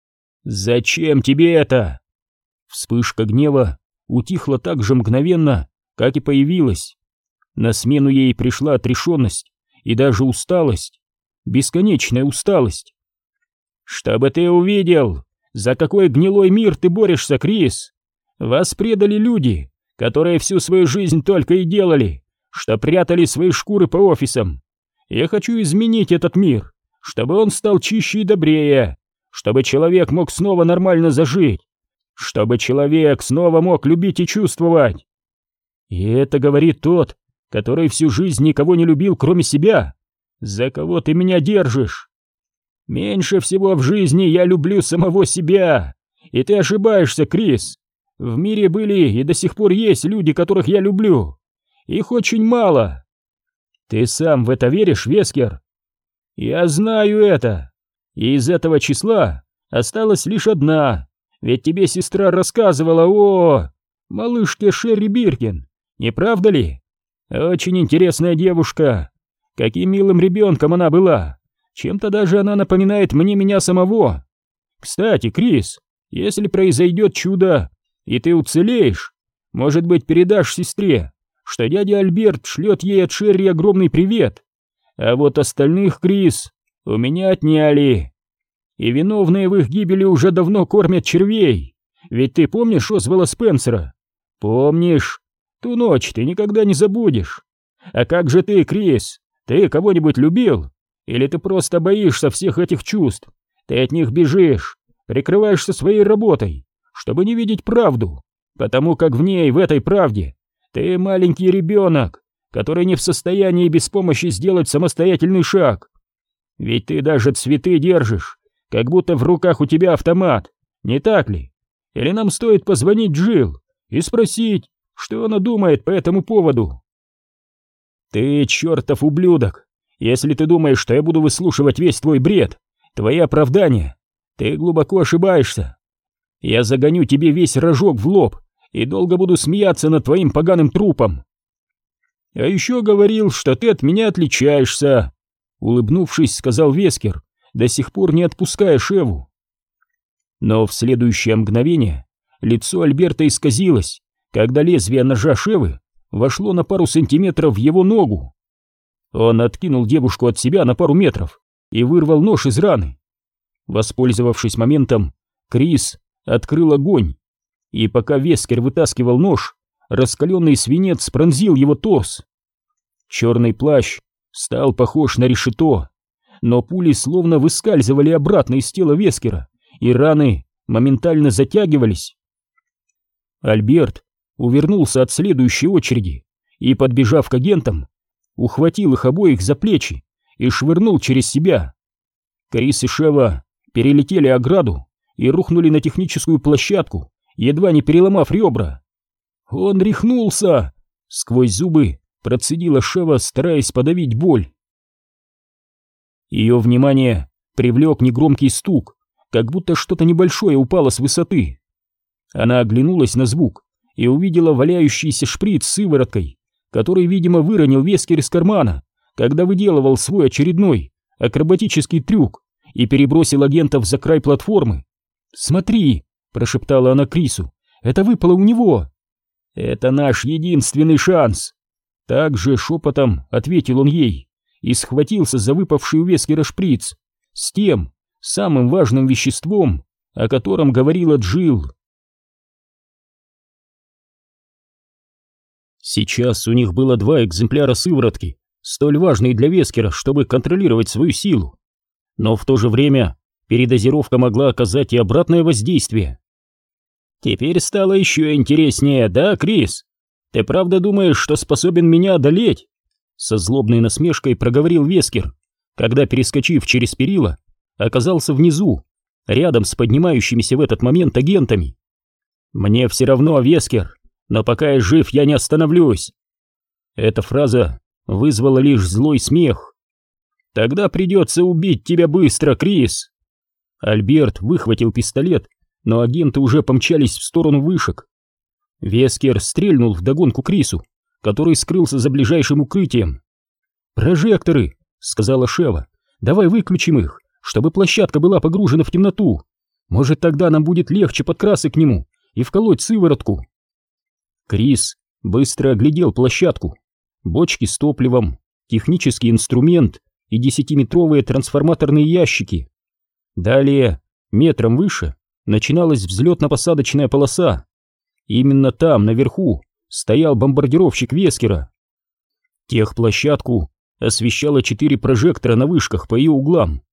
Зачем тебе это? Вспышка гнева утихла так же мгновенно, как и появилась. На смену ей пришла отрешенность и даже усталость. Бесконечная усталость. Чтобы ты увидел, за какой гнилой мир ты борешься, Крис. Вас предали люди, которые всю свою жизнь только и делали, что прятали свои шкуры по офисам. Я хочу изменить этот мир, чтобы он стал чище и добрее, чтобы человек мог снова нормально зажить, чтобы человек снова мог любить и чувствовать. И это говорит тот, который всю жизнь никого не любил, кроме себя. За кого ты меня держишь? Меньше всего в жизни я люблю самого себя. И ты ошибаешься, Крис. В мире были и до сих пор есть люди, которых я люблю. Их очень мало. Ты сам в это веришь, Вескер? Я знаю это. И из этого числа осталась лишь одна. Ведь тебе сестра рассказывала о малышке Шерри Биркин, не правда ли? Очень интересная девушка. Каким милым ребенком она была. Чем-то даже она напоминает мне меня самого. Кстати, Крис, если произойдет чудо, и ты уцелеешь, может быть, передашь сестре, что дядя Альберт шлет ей от Шерри огромный привет. А вот остальных, Крис, у меня отняли. И виновные в их гибели уже давно кормят червей. Ведь ты помнишь Озвала Спенсера? Помнишь? Ту ночь ты никогда не забудешь. А как же ты, Крис? Ты кого-нибудь любил? Или ты просто боишься всех этих чувств? Ты от них бежишь, прикрываешься своей работой, чтобы не видеть правду, потому как в ней, в этой правде, ты маленький ребенок, который не в состоянии без помощи сделать самостоятельный шаг. Ведь ты даже цветы держишь, как будто в руках у тебя автомат, не так ли? Или нам стоит позвонить Джилл и спросить, что она думает по этому поводу? Ты чертов ублюдок! Если ты думаешь, что я буду выслушивать весь твой бред, твои оправдания, ты глубоко ошибаешься. Я загоню тебе весь рожок в лоб и долго буду смеяться над твоим поганым трупом. А еще говорил, что ты от меня отличаешься, улыбнувшись, сказал Вескер, до сих пор не отпуская Шеву. Но в следующее мгновение лицо Альберта исказилось, когда лезвие ножа Шевы вошло на пару сантиметров в его ногу. Он откинул девушку от себя на пару метров и вырвал нож из раны. Воспользовавшись моментом, Крис открыл огонь, и пока Вескер вытаскивал нож, раскаленный свинец пронзил его торс. Черный плащ стал похож на решето, но пули словно выскальзывали обратно из тела Вескера, и раны моментально затягивались. Альберт увернулся от следующей очереди и, подбежав к агентам, ухватил их обоих за плечи и швырнул через себя. Крис и Шева перелетели ограду и рухнули на техническую площадку, едва не переломав ребра. «Он рехнулся!» — сквозь зубы процедила Шева, стараясь подавить боль. Ее внимание привлек негромкий стук, как будто что-то небольшое упало с высоты. Она оглянулась на звук и увидела валяющийся шприц с сывороткой, который, видимо, выронил Вескер из кармана, когда выделывал свой очередной акробатический трюк и перебросил агентов за край платформы. «Смотри!» — прошептала она Крису. «Это выпало у него!» «Это наш единственный шанс!» Так же шепотом ответил он ей и схватился за выпавший у Вескера шприц с тем самым важным веществом, о котором говорила Джилл. Сейчас у них было 2 экземпляра сыворотки, столь важные для Вескера, чтобы контролировать свою силу. Но в то же время передозировка могла оказать и обратное воздействие. «Теперь стало еще интереснее, да, Крис? Ты правда думаешь, что способен меня одолеть?» Со злобной насмешкой проговорил Вескер, когда, перескочив через перила, оказался внизу, рядом с поднимающимися в этот момент агентами. «Мне все равно, Вескер, но пока я жив, я не остановлюсь!» Эта фраза вызвала лишь злой смех. «Тогда придется убить тебя быстро, Крис!» Альберт выхватил пистолет, но агенты уже помчались в сторону вышек. Вескер стрельнул вдогонку Крису, который скрылся за ближайшим укрытием. «Прожекторы!» — сказала Шева. «Давай выключим их, чтобы площадка была погружена в темноту. Может, тогда нам будет легче подкрасться к нему и вколоть сыворотку». Крис быстро оглядел площадку. Бочки с топливом, технический инструмент и 10-метровые трансформаторные ящики. Далее, метром выше, начиналась взлетно-посадочная полоса. Именно там, наверху, стоял бомбардировщик Вескера. Техплощадку освещало 4 прожектора на вышках по ее углам.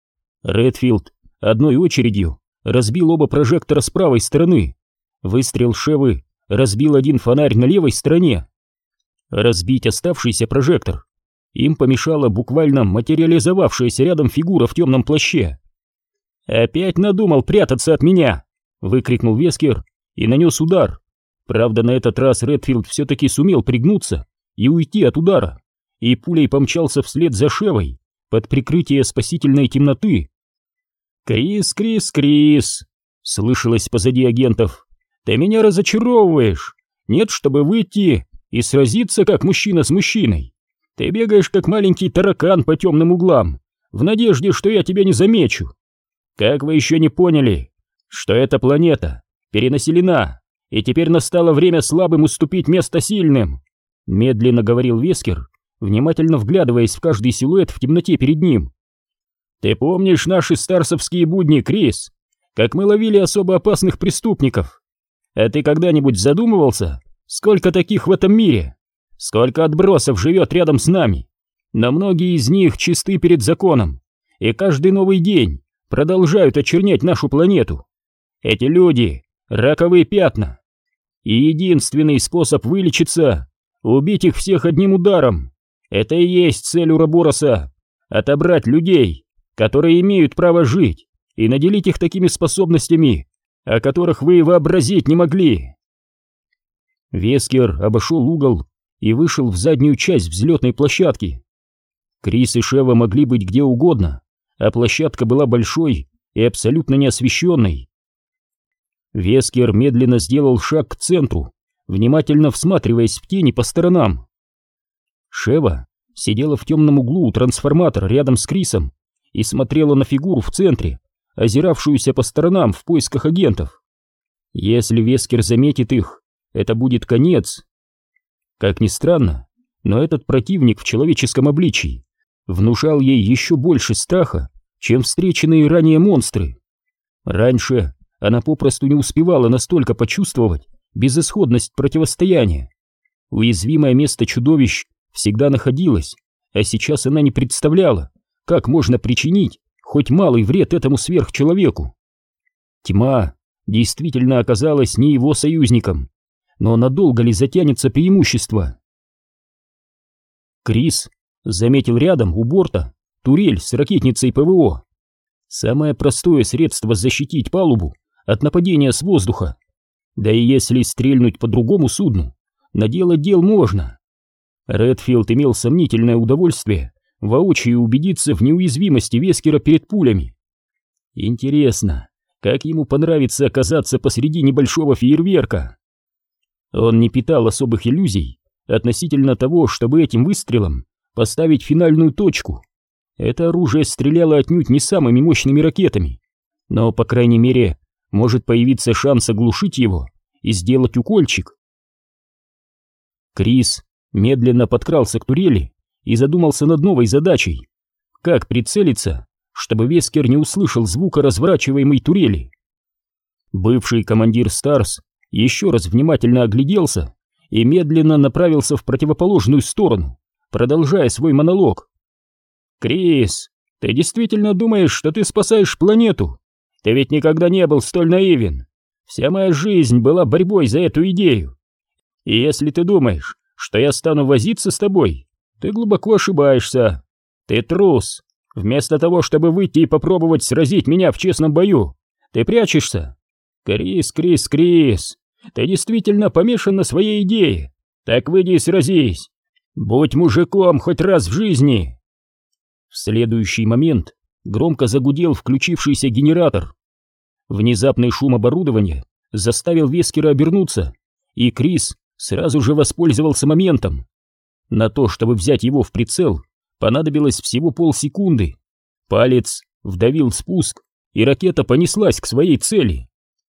Редфилд одной очередью разбил оба прожектора с правой стороны. Выстрел Шевы разбил один фонарь на левой стороне. Разбить оставшийся прожектор им помешала буквально материализовавшаяся рядом фигура в темном плаще. «Опять надумал прятаться от меня!» — выкрикнул Вескер и нанес удар. Правда, на этот раз Редфилд все-таки сумел пригнуться и уйти от удара, и пулей помчался вслед за Шевой под прикрытие спасительной темноты. «Крис, Крис, Крис!» — слышалось позади агентов. «Ты меня разочаровываешь! Нет, чтобы выйти и сразиться, как мужчина с мужчиной. Ты бегаешь, как маленький таракан по темным углам, в надежде, что я тебя не замечу. Как вы еще не поняли, что эта планета перенаселена, и теперь настало время слабым уступить место сильным?» Медленно говорил Вескер, внимательно вглядываясь в каждый силуэт в темноте перед ним. «Ты помнишь наши старсовские будни, Крис? Как мы ловили особо опасных преступников? А ты когда-нибудь задумывался, сколько таких в этом мире? Сколько отбросов живет рядом с нами? Но многие из них чисты перед законом, и каждый новый день продолжают очернять нашу планету. Эти люди — раковые пятна. И единственный способ вылечиться — убить их всех одним ударом. Это и есть цель Уробороса — отобрать людей, которые имеют право жить, и наделить их такими способностями, о которых вы вообразить не могли». Вескер обошел угол и вышел в заднюю часть взлетной площадки. Крис и Шева могли быть где угодно, а площадка была большой и абсолютно неосвещенной. Вескер медленно сделал шаг к центру, внимательно всматриваясь в тени по сторонам. Шева сидела в темном углу у трансформатора рядом с Крисом и смотрела на фигуру в центре, озиравшуюся по сторонам в поисках агентов. Если Вескер заметит их, это будет конец. Как ни странно, но этот противник в человеческом обличии внушал ей еще больше страха, чем встреченные ранее монстры. Раньше она попросту не успевала настолько почувствовать безысходность противостояния. Уязвимое место чудовищ всегда находилось, а сейчас она не представляла, как можно причинить хоть малый вред этому сверхчеловеку. Тьма действительно оказалась не его союзником, но надолго ли затянется преимущество? Крис заметил рядом у борта турель с ракетницей ПВО. Самое простое средство защитить палубу от нападения с воздуха. Да и если стрельнуть по другому судну, наделать дел можно. Редфилд имел сомнительное удовольствие воочию убедиться в неуязвимости Вескера перед пулями. Интересно, как ему понравится оказаться посреди небольшого фейерверка. Он не питал особых иллюзий относительно того, чтобы этим выстрелом поставить финальную точку. Это оружие стреляло отнюдь не самыми мощными ракетами, но, по крайней мере, может появиться шанс оглушить его и сделать укольчик. Крис медленно подкрался к турели и задумался над новой задачей. Как прицелиться, чтобы Вескер не услышал звука разворачиваемой турели? Бывший командир Старс еще раз внимательно огляделся и медленно направился в противоположную сторону, продолжая свой монолог. «Крис, ты действительно думаешь, что ты спасаешь планету? Ты ведь никогда не был столь наивен. Вся моя жизнь была борьбой за эту идею. И если ты думаешь, что я стану возиться с тобой, ты глубоко ошибаешься. Ты трус. Вместо того, чтобы выйти и попробовать сразить меня в честном бою, ты прячешься. Крис, Крис, Крис, ты действительно помешан на своей идее. Так выйди и сразись. Будь мужиком хоть раз в жизни». В следующий момент громко загудел включившийся генератор. Внезапный шум оборудования заставил Вескера обернуться, и Крис сразу же воспользовался моментом. На то, чтобы взять его в прицел, понадобилось всего полсекунды. Палец вдавил спуск, и ракета понеслась к своей цели.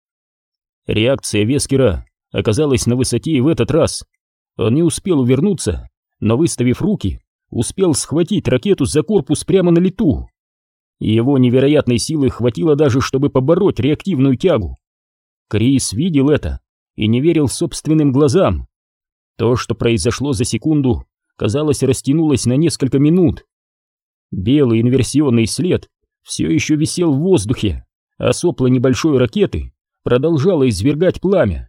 Реакция Вескера оказалась на высоте и в этот раз. Он не успел увернуться, но, выставив руки, успел схватить ракету за корпус прямо на лету. Его невероятной силы хватило даже, чтобы побороть реактивную тягу. Крис видел это и не верил собственным глазам. То, что произошло за секунду, казалось, растянулось на несколько минут. Белый инверсионный след все еще висел в воздухе, а сопло небольшой ракеты продолжало извергать пламя.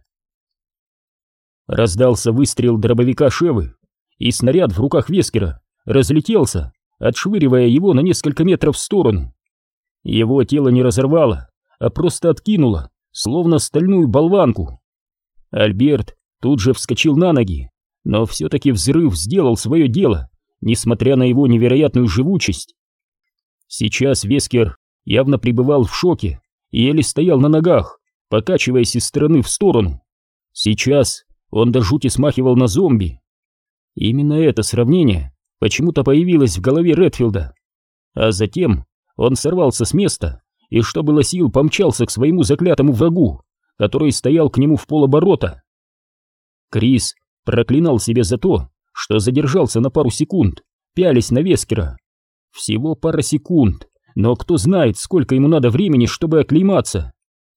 Раздался выстрел дробовика Шевы, и снаряд в руках Вескера разлетелся, отшвыривая его на несколько метров в сторону. Его тело не разорвало, а просто откинуло, словно стальную болванку. Альберт тут же вскочил на ноги, но все-таки взрыв сделал свое дело, несмотря на его невероятную живучесть. Сейчас Вескер явно пребывал в шоке и еле стоял на ногах, покачиваясь из стороны в сторону. Сейчас он до жути смахивал на зомби. Именно это сравнение почему-то появилось в голове Редфилда. А затем он сорвался с места и, что было сил, помчался к своему заклятому врагу, который стоял к нему в полоборота. Крис проклинал себя за то, что задержался на пару секунд, пялясь на Вескера. Всего пара секунд, но кто знает, сколько ему надо времени, чтобы оклейматься.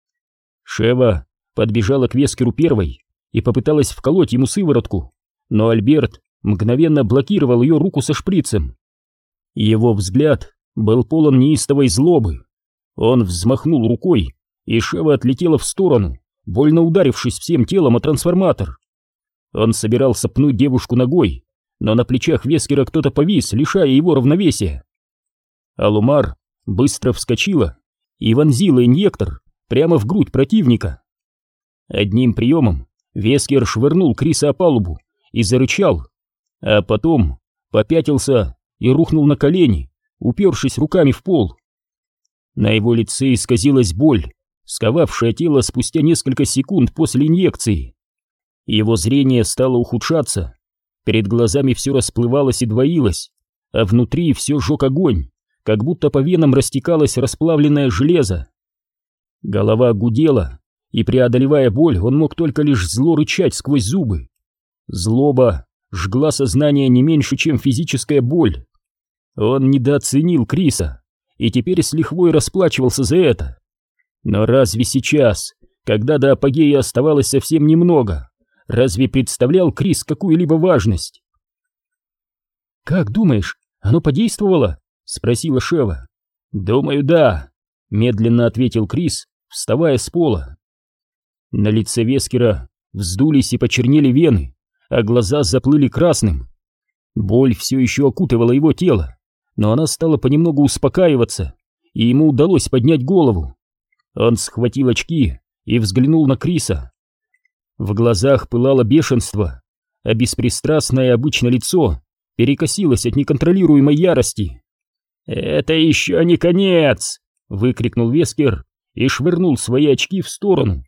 Шева подбежала к Вескеру первой и попыталась вколоть ему сыворотку, но Альберт мгновенно блокировал ее руку со шприцем. Его взгляд был полон неистовой злобы. Он взмахнул рукой, и Шева отлетела в сторону, больно ударившись всем телом о трансформатор. Он собирался пнуть девушку ногой, но на плечах Вескера кто-то повис, лишая его равновесия. Алумар быстро вскочила и вонзила инъектор прямо в грудь противника. Одним приемом Вескер швырнул Криса о палубу и зарычал, а потом попятился и рухнул на колени, упершись руками в пол. На его лице исказилась боль, сковавшая тело спустя несколько секунд после инъекции. Его зрение стало ухудшаться, перед глазами все расплывалось и двоилось, а внутри все жег огонь, как будто по венам растекалось расплавленное железо. Голова гудела, и, преодолевая боль, он мог только лишь зло рычать сквозь зубы. Злоба жгла сознание не меньше, чем физическая боль. Он недооценил Криса и теперь с лихвой расплачивался за это. Но разве сейчас, когда до апогея оставалось совсем немного, разве представлял Крис какую-либо важность? «Как думаешь, оно подействовало?» — спросила Шева. «Думаю, да», — медленно ответил Крис, вставая с пола. На лице Вескера вздулись и почернели вены, а глаза заплыли красным. Боль все еще окутывала его тело, но она стала понемногу успокаиваться, и ему удалось поднять голову. Он схватил очки и взглянул на Криса. В глазах пылало бешенство, а беспристрастное обычное лицо перекосилось от неконтролируемой ярости. «Это еще не конец!» — выкрикнул Вескер и швырнул свои очки в сторону.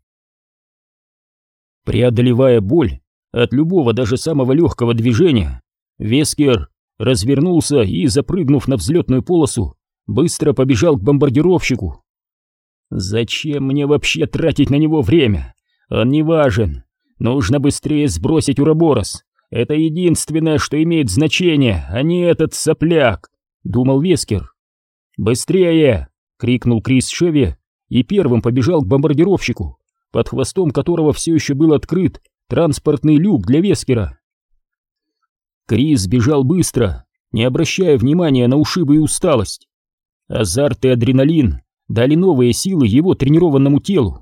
Преодолевая боль от любого, даже самого легкого движения, Вескер развернулся и, запрыгнув на взлетную полосу, быстро побежал к бомбардировщику. «Зачем мне вообще тратить на него время? Он не важен. Нужно быстрее сбросить Уроборос, Это единственное, что имеет значение, а не этот сопляк, думал Вескер. Быстрее! Крикнул Крис Шеви и первым побежал к бомбардировщику, под хвостом которого все еще был открыт транспортный люк для Вескера. Крис бежал быстро, не обращая внимания на ушибы и усталость. Азарт и адреналин дали новые силы его тренированному телу.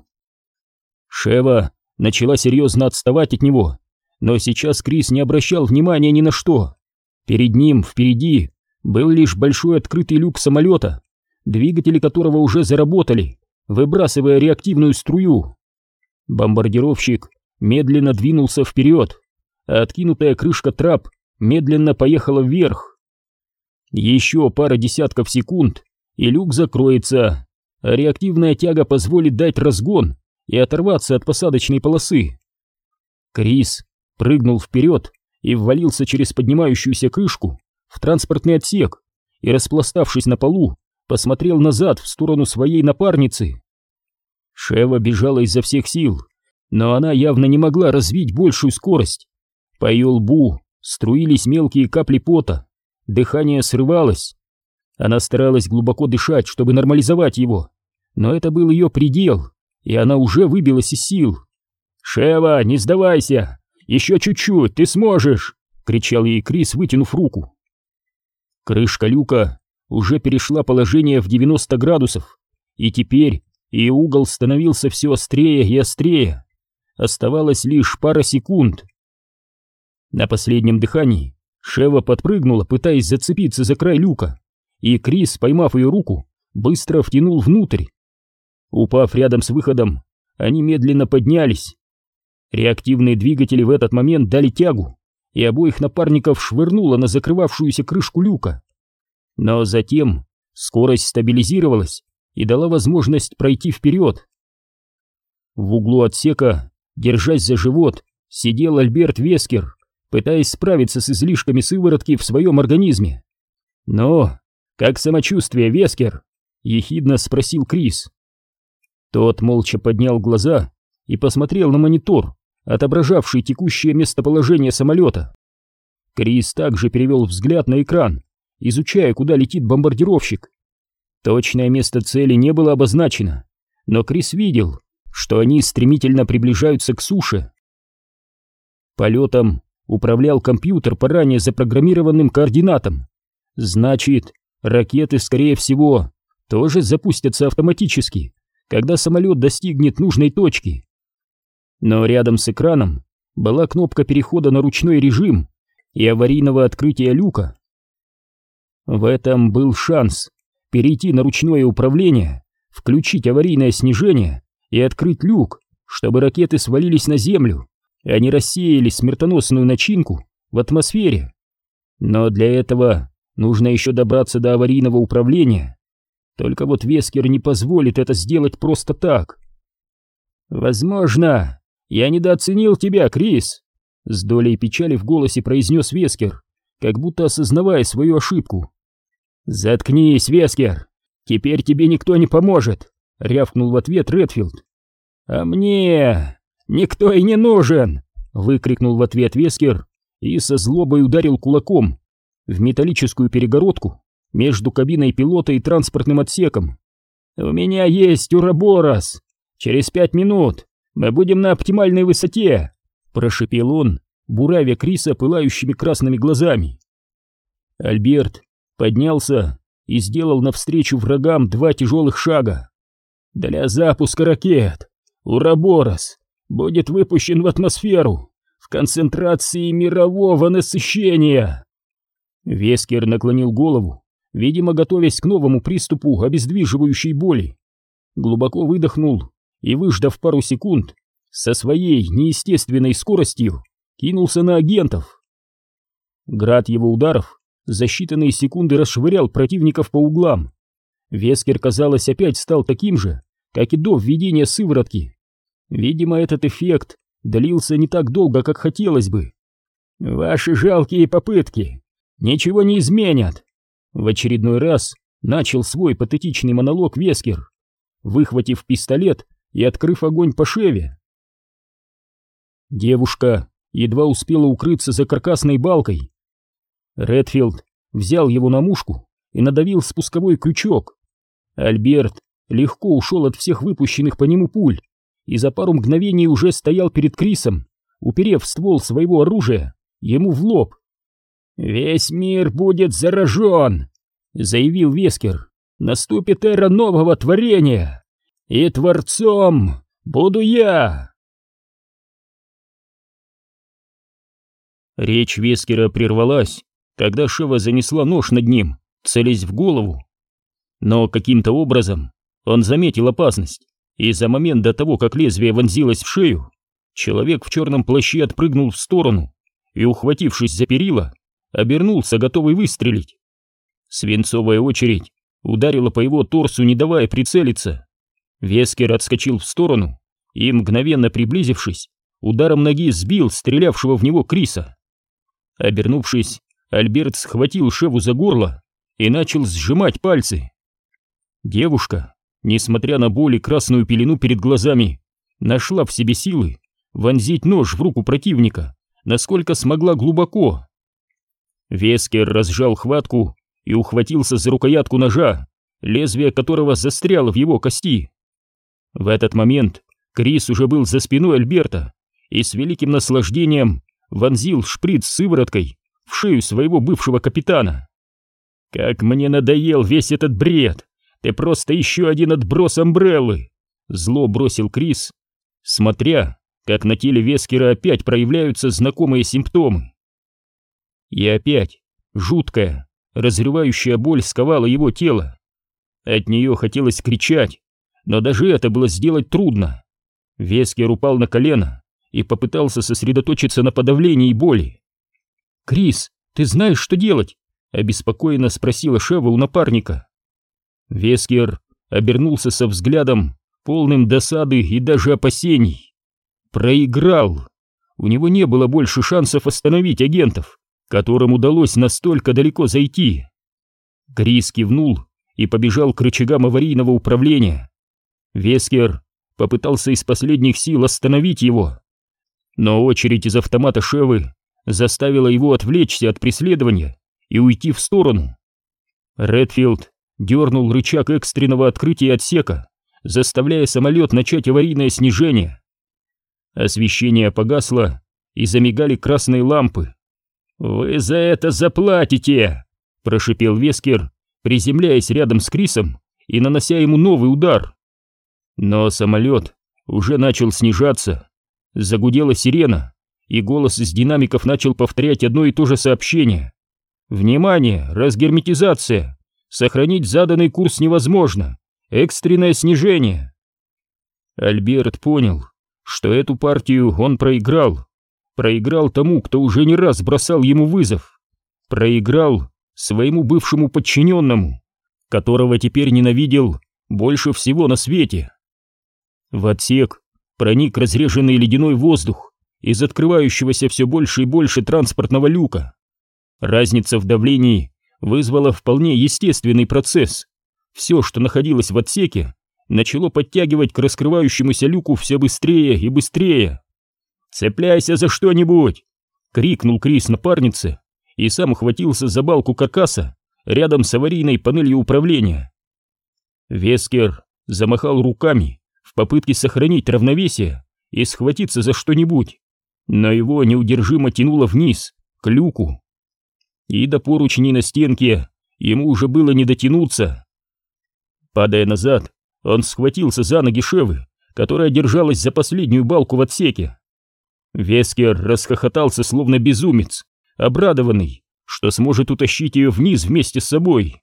Шева начала серьезно отставать от него, но сейчас Крис не обращал внимания ни на что. Перед ним, впереди, был лишь большой открытый люк самолета, двигатели которого уже заработали, выбрасывая реактивную струю. Бомбардировщик медленно двинулся вперед, а откинутая крышка трап медленно поехала вверх. Еще пара десятков секунд, и люк закроется, а реактивная тяга позволит дать разгон и оторваться от посадочной полосы. Крис прыгнул вперед и ввалился через поднимающуюся крышку в транспортный отсек и, распластавшись на полу, посмотрел назад в сторону своей напарницы. Шева бежала изо всех сил, но она явно не могла развить большую скорость. По ее лбу струились мелкие капли пота, дыхание срывалось. Она старалась глубоко дышать, чтобы нормализовать его, но это был ее предел, и она уже выбилась из сил. «Шева, не сдавайся! Еще чуть-чуть, ты сможешь!» — кричал ей Крис, вытянув руку. Крышка люка уже перешла положение в 90 градусов, и теперь ее угол становился все острее и острее. Оставалось лишь пара секунд. На последнем дыхании Шева подпрыгнула, пытаясь зацепиться за край люка, и Крис, поймав ее руку, быстро втянул внутрь. Упав рядом с выходом, они медленно поднялись. Реактивные двигатели в этот момент дали тягу, и обоих напарников швырнуло на закрывавшуюся крышку люка. Но затем скорость стабилизировалась и дала возможность пройти вперед. В углу отсека, держась за живот, сидел Альберт Вескер, пытаясь справиться с излишками сыворотки в своем организме. «Ну, как самочувствие, Вескер?» — ехидно спросил Крис. Тот молча поднял глаза и посмотрел на монитор, отображавший текущее местоположение самолета. Крис также перевел взгляд на экран, изучая, куда летит бомбардировщик. Точное место цели не было обозначено, но Крис видел, что они стремительно приближаются к суше. Полетом управлял компьютер по ранее запрограммированным координатам. Значит, ракеты, скорее всего, тоже запустятся автоматически, когда самолет достигнет нужной точки. Но рядом с экраном была кнопка перехода на ручной режим и аварийного открытия люка. В этом был шанс перейти на ручное управление, включить аварийное снижение и открыть люк, чтобы ракеты свалились на землю, а не рассеяли смертоносную начинку в атмосфере. Но для этого нужно еще добраться до аварийного управления. Только вот Вескер не позволит это сделать просто так. «Возможно, я недооценил тебя, Крис», — с долей печали в голосе произнес Вескер, как будто осознавая свою ошибку. «Заткнись, Вескер, теперь тебе никто не поможет», — рявкнул в ответ Редфилд. «А мне никто и не нужен», — выкрикнул в ответ Вескер и со злобой ударил кулаком в металлическую перегородку между кабиной пилота и транспортным отсеком. «У меня есть Уроборос. Через 5 минут мы будем на оптимальной высоте», — прошипел он, буравя Криса пылающими красными глазами. Альберт поднялся и сделал навстречу врагам 2 тяжелых шага. «Для запуска ракет Уроборос будет выпущен в атмосферу в концентрации мирового насыщения». Вескер наклонил голову, видимо, готовясь к новому приступу обездвиживающей боли. Глубоко выдохнул и, выждав пару секунд, со своей неестественной скоростью кинулся на агентов. Град его ударов за считанные секунды расшвырял противников по углам. Вескер, казалось, опять стал таким же, как и до введения сыворотки. Видимо, этот эффект длился не так долго, как хотелось бы. «Ваши жалкие попытки ничего не изменят», — в очередной раз начал свой патетичный монолог Вескер, выхватив пистолет и открыв огонь по Шеве. Девушка едва успела укрыться за каркасной балкой. Редфилд взял его на мушку и надавил спусковой крючок. Альберт легко ушел от всех выпущенных по нему пуль и за пару мгновений уже стоял перед Крисом, уперев ствол своего оружия ему в лоб. «Весь мир будет заражен», — заявил Вескер. «Наступит эра нового творения, и творцом буду я». Речь Вескера прервалась, когда Шева занесла нож над ним, целясь в голову. Но каким-то образом он заметил опасность, и за момент до того, как лезвие вонзилось в шею, человек в черном плаще отпрыгнул в сторону и, ухватившись за перила, обернулся, готовый выстрелить. Свинцовая очередь ударила по его торсу, не давая прицелиться. Вескер отскочил в сторону и, мгновенно приблизившись, ударом ноги сбил стрелявшего в него Криса. Обернувшись, Альберт схватил Шеву за горло и начал сжимать пальцы. Девушка, несмотря на боль и красную пелену перед глазами, нашла в себе силы вонзить нож в руку противника, насколько смогла глубоко. Вескер разжал хватку и ухватился за рукоятку ножа, лезвие которого застряло в его кости. В этот момент Крис уже был за спиной Альберта и с великим наслаждением вонзил шприц с сывороткой в шею своего бывшего капитана. «Как мне надоел весь этот бред! Ты просто еще один отброс Амбреллы!» Зло бросил Крис, смотря, как на теле Вескера опять проявляются знакомые симптомы. И опять жуткая, разрывающая боль сковала его тело. От нее хотелось кричать, но даже это было сделать трудно. Вескер упал на колено и попытался сосредоточиться на подавлении боли. «Крис, ты знаешь, что делать?» — обеспокоенно спросила Шева у напарника. Вескер обернулся со взглядом, полным досады и даже опасений. Проиграл. У него не было больше шансов остановить агентов, которым удалось настолько далеко зайти. Крис кивнул и побежал к рычагам аварийного управления. Вескер попытался из последних сил остановить его, но очередь из автомата Шевы заставила его отвлечься от преследования и уйти в сторону. Редфилд дернул рычаг экстренного открытия отсека, заставляя самолет начать аварийное снижение. Освещение погасло и замигали красные лампы. «Вы за это заплатите!» — прошипел Вескер, приземляясь рядом с Крисом и нанося ему новый удар. Но самолет уже начал снижаться. Загудела сирена, и голос из динамиков начал повторять одно и то же сообщение. «Внимание! Разгерметизация! Сохранить заданный курс невозможно! Экстренное снижение!» Альберт понял, что эту партию он проиграл. Проиграл тому, кто уже не раз бросал ему вызов. Проиграл своему бывшему подчиненному, которого теперь ненавидел больше всего на свете. В отсек проник разреженный ледяной воздух из открывающегося все больше и больше транспортного люка. Разница в давлении вызвала вполне естественный процесс. Все, что находилось в отсеке, начало подтягивать к раскрывающемуся люку все быстрее и быстрее. «Цепляйся за что-нибудь!» — крикнул Крис напарнице и сам ухватился за балку каркаса рядом с аварийной панелью управления. Вескер замахал руками в попытке сохранить равновесие и схватиться за что-нибудь, но его неудержимо тянуло вниз, к люку. И до поручней на стенке ему уже было не дотянуться. Падая назад, он схватился за ноги Шевы, которая держалась за последнюю балку в отсеке. Вескер расхохотался, словно безумец, обрадованный, что сможет утащить ее вниз вместе с собой.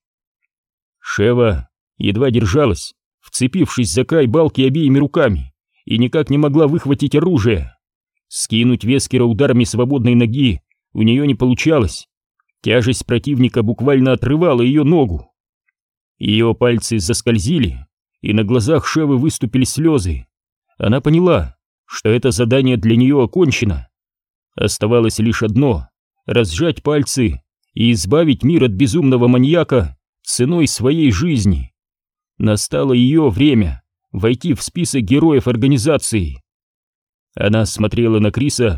Шева едва держалась, вцепившись за край балки обеими руками, и никак не могла выхватить оружие. Скинуть Вескера ударами свободной ноги у нее не получалось. Тяжесть противника буквально отрывала ее ногу. Ее пальцы заскользили, и на глазах Шевы выступили слезы. Она поняла, что это задание для нее окончено. Оставалось лишь одно — разжать пальцы и избавить мир от безумного маньяка ценой своей жизни. Настало ее время войти в список героев организации. Она смотрела на Криса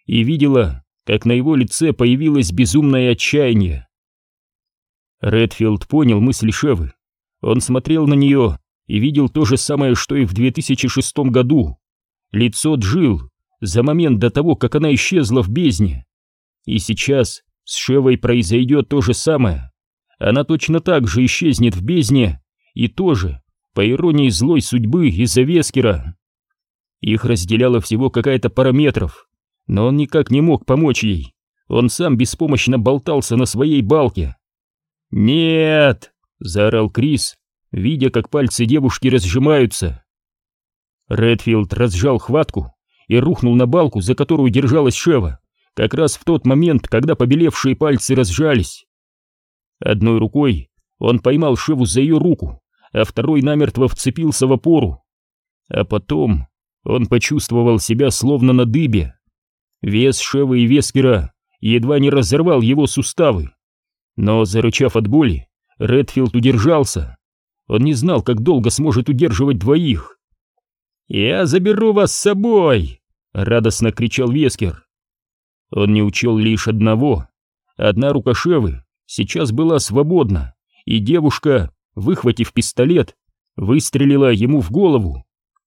и видела, как на его лице появилось безумное отчаяние. Редфилд понял мысли Шевы. Он смотрел на нее и видел то же самое, что и в 2006 году. Лицо Джилл за момент до того, как она исчезла в бездне. И сейчас с Шевой произойдет то же самое. Она точно так же исчезнет в бездне, и тоже, по иронии злой судьбы, из-за Вескера. Их разделяло всего какая-то пара метров, но он никак не мог помочь ей. Он сам беспомощно болтался на своей балке. «Нет!» — заорал Крис, видя, как пальцы девушки разжимаются. Редфилд разжал хватку и рухнул на балку, за которую держалась Шева, как раз в тот момент, когда побелевшие пальцы разжались. Одной рукой он поймал Шеву за ее руку, а второй намертво вцепился в опору. А потом он почувствовал себя словно на дыбе. Вес Шевы и Вескера едва не разорвал его суставы. Но, зарычав от боли, Редфилд удержался. Он не знал, как долго сможет удерживать двоих. «Я заберу вас с собой!» — радостно кричал Вескер. Он не учел лишь одного. Одна рука Шевы сейчас была свободна, и девушка, выхватив пистолет, выстрелила ему в голову.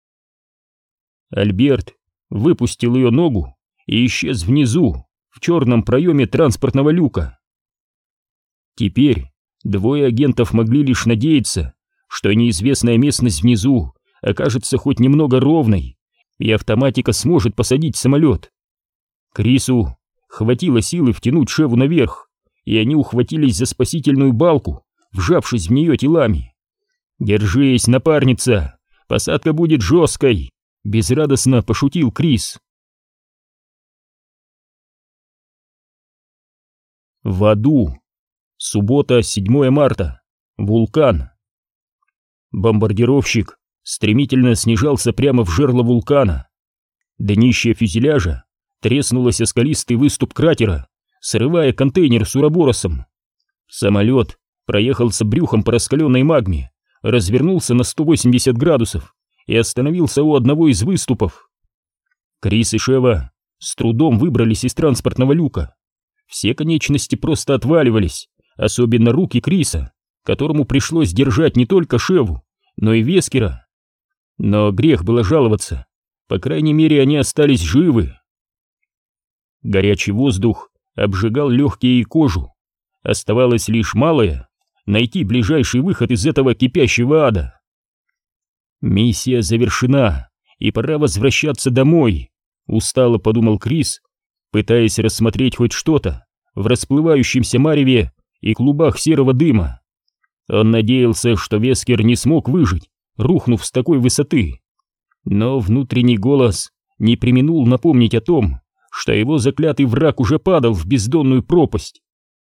Альберт выпустил ее ногу и исчез внизу, в черном проеме транспортного люка. Теперь двое агентов могли лишь надеяться, что неизвестная местность внизу окажется хоть немного ровной, и автоматика сможет посадить самолет. Крису хватило силы втянуть Шеву наверх, и они ухватились за спасительную балку, вжавшись в нее телами. «Держись, напарница, посадка будет жесткой», — безрадостно пошутил Крис. В аду. Суббота, 7 марта. Вулкан. Бомбардировщик стремительно снижался прямо в жерло вулкана. Днище фюзеляжа треснулось о скалистый выступ кратера, срывая контейнер с уроборосом. Самолет проехался брюхом по раскаленной магме, развернулся на 180 градусов и остановился у одного из выступов. Крис и Шева с трудом выбрались из транспортного люка. Все конечности просто отваливались, особенно руки Криса, которому пришлось держать не только Шеву, но и Вескера. Но грех было жаловаться, по крайней мере, они остались живы. Горячий воздух обжигал легкие и кожу. Оставалось лишь малое — найти ближайший выход из этого кипящего ада. Миссия завершена, и пора возвращаться домой, устало подумал Крис, пытаясь рассмотреть хоть что-то в расплывающемся мареве и клубах серого дыма. Он надеялся, что Вескер не смог выжить, рухнув с такой высоты. Но внутренний голос не преминул напомнить о том, что его заклятый враг уже падал в бездонную пропасть.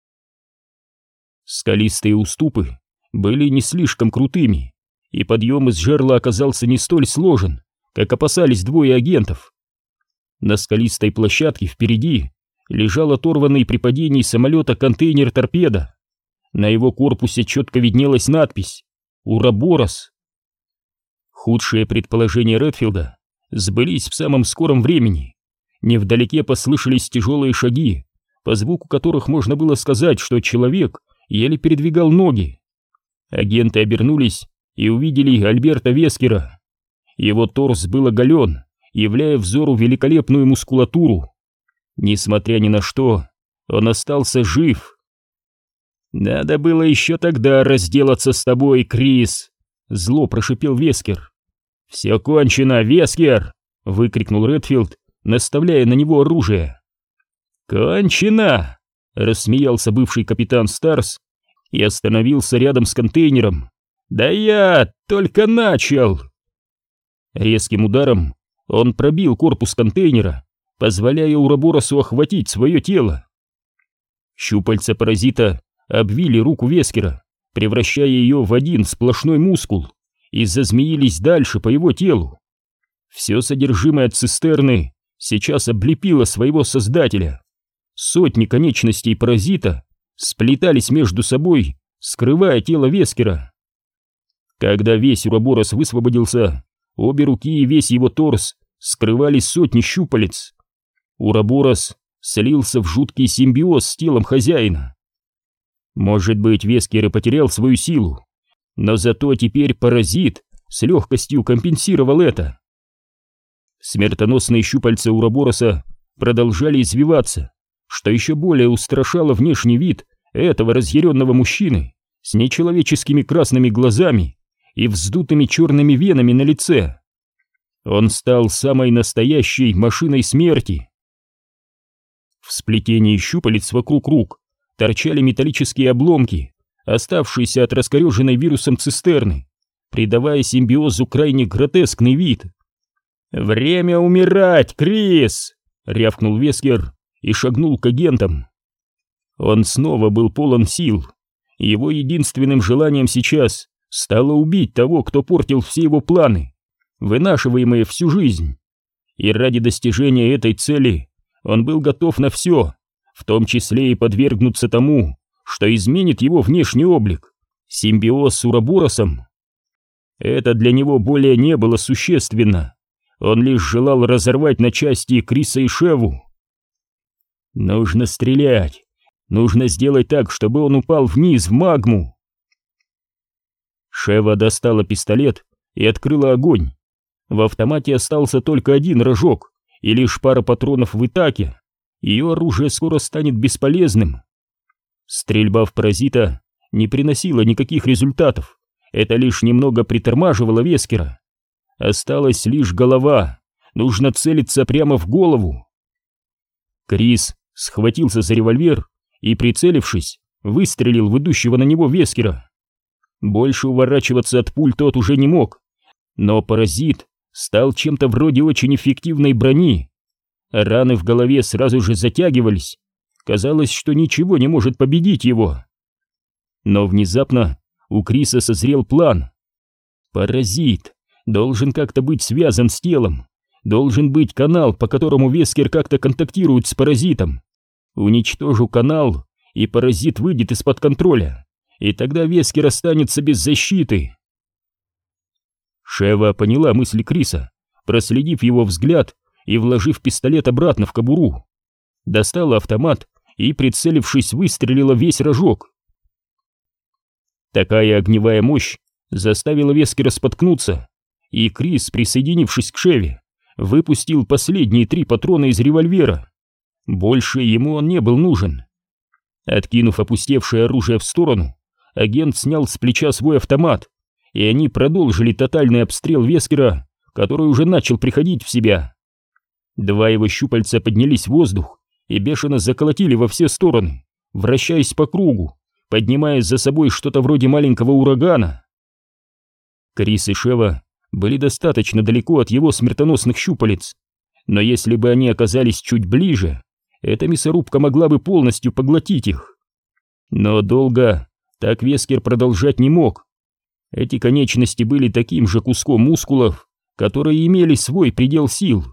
Скалистые уступы были не слишком крутыми, и подъем из жерла оказался не столь сложен, как опасались двое агентов. На скалистой площадке впереди лежал оторванный при падении самолета контейнер-торпеда. На его корпусе четко виднелась надпись «Уроборос». Худшие предположения Редфилда сбылись в самом скором времени. Невдалеке послышались тяжелые шаги, по звуку которых можно было сказать, что человек еле передвигал ноги. Агенты обернулись и увидели Альберта Вескера. Его торс был оголен, являя взору великолепную мускулатуру. Несмотря ни на что, он остался жив. «Надо было еще тогда разделаться с тобой, Крис!» — зло прошипел Вескер. «Все кончено, Вескер!» — выкрикнул Редфилд, наставляя на него оружие. «Кончено!» — рассмеялся бывший капитан Старс и остановился рядом с контейнером. «Да я только начал!» Резким ударом он пробил корпус контейнера, позволяя Уроборосу охватить свое тело. Щупальца паразита обвили руку Вескера, превращая ее в один сплошной мускул, и зазмеились дальше по его телу. Все содержимое цистерны сейчас облепило своего создателя. Сотни конечностей паразита сплетались между собой, скрывая тело Вескера. Когда весь Уроборос высвободился, обе руки и весь его торс скрывали сотни щупалец. Уроборос слился в жуткий симбиоз с телом хозяина. Может быть, Вескер и потерял свою силу, но зато теперь паразит с легкостью компенсировал это. Смертоносные щупальца Уробороса продолжали извиваться, что еще более устрашало внешний вид этого разъяренного мужчины с нечеловеческими красными глазами и вздутыми черными венами на лице. Он стал самой настоящей машиной смерти. В сплетении щупалец вокруг рук торчали металлические обломки, оставшиеся от раскореженной вирусом цистерны, придавая симбиозу крайне гротескный вид. «Время умирать, Крис!» — рявкнул Вескер и шагнул к агентам. Он снова был полон сил. Его единственным желанием сейчас стало убить того, кто портил все его планы, вынашиваемые всю жизнь. И ради достижения этой цели он был готов на все, в том числе и подвергнуться тому, что изменит его внешний облик, симбиоз с Уроборосом. Это для него более не было существенно. Он лишь желал разорвать на части Криса и Шеву. Нужно стрелять. Нужно сделать так, чтобы он упал вниз в магму. Шева достала пистолет и открыла огонь. В автомате остался только один рожок и лишь пара патронов в Итаке. Ее оружие скоро станет бесполезным. Стрельба в паразита не приносила никаких результатов. Это лишь немного притормаживало Вескера. Осталась лишь голова. Нужно целиться прямо в голову. Крис схватился за револьвер и, прицелившись, выстрелил в идущего на него Вескера. Больше уворачиваться от пуль тот уже не мог, но паразит стал чем-то вроде очень эффективной брони. Раны в голове сразу же затягивались. Казалось, что ничего не может победить его. Но внезапно у Криса созрел план. Паразит должен как-то быть связан с телом. Должен быть канал, по которому Вескер как-то контактирует с паразитом. Уничтожу канал, и паразит выйдет из-под контроля, и тогда Вескер останется без защиты. Шева поняла мысли Криса, проследив его взгляд и вложив пистолет обратно в кобуру. Достала автомат и, прицелившись, выстрелила весь рожок. Такая огневая мощь заставила Вескера споткнуться, и Крис, присоединившись к Шеве, выпустил последние 3 патрона из револьвера. Больше ему он не был нужен. Откинув опустевшее оружие в сторону, агент снял с плеча свой автомат, и они продолжили тотальный обстрел Вескера, который уже начал приходить в себя. 2 его щупальца поднялись в воздух и бешено заколотили во все стороны, вращаясь по кругу, поднимая за собой что-то вроде маленького урагана. Крис и Шева были достаточно далеко от его смертоносных щупалец, но если бы они оказались чуть ближе, эта мясорубка могла бы полностью поглотить их. Но долго так Вескер продолжать не мог. Эти конечности были таким же куском мускулов, которые имели свой предел сил.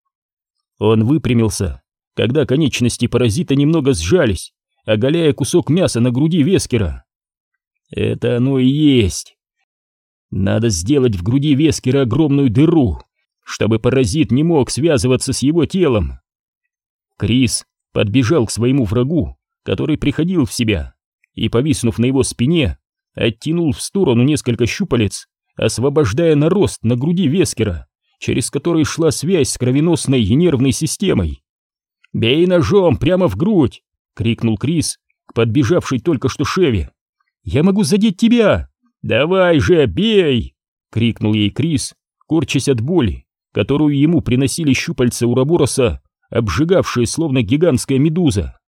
Он выпрямился, когда конечности паразита немного сжались, оголяя кусок мяса на груди Вескера. Это оно и есть. Надо сделать в груди Вескера огромную дыру, чтобы паразит не мог связываться с его телом. Крис подбежал к своему врагу, который приходил в себя, и, повиснув на его спине, оттянул в сторону несколько щупалец, освобождая нарост на груди Вескера, через который шла связь с кровеносной и нервной системой. «Бей ножом прямо в грудь!» — крикнул Крис к подбежавшей только что Шеве. «Я могу задеть тебя!» «Давай же, бей!» — крикнул ей Крис, корчась от боли, которую ему приносили щупальца Уробороса, обжигавшие словно гигантская медуза.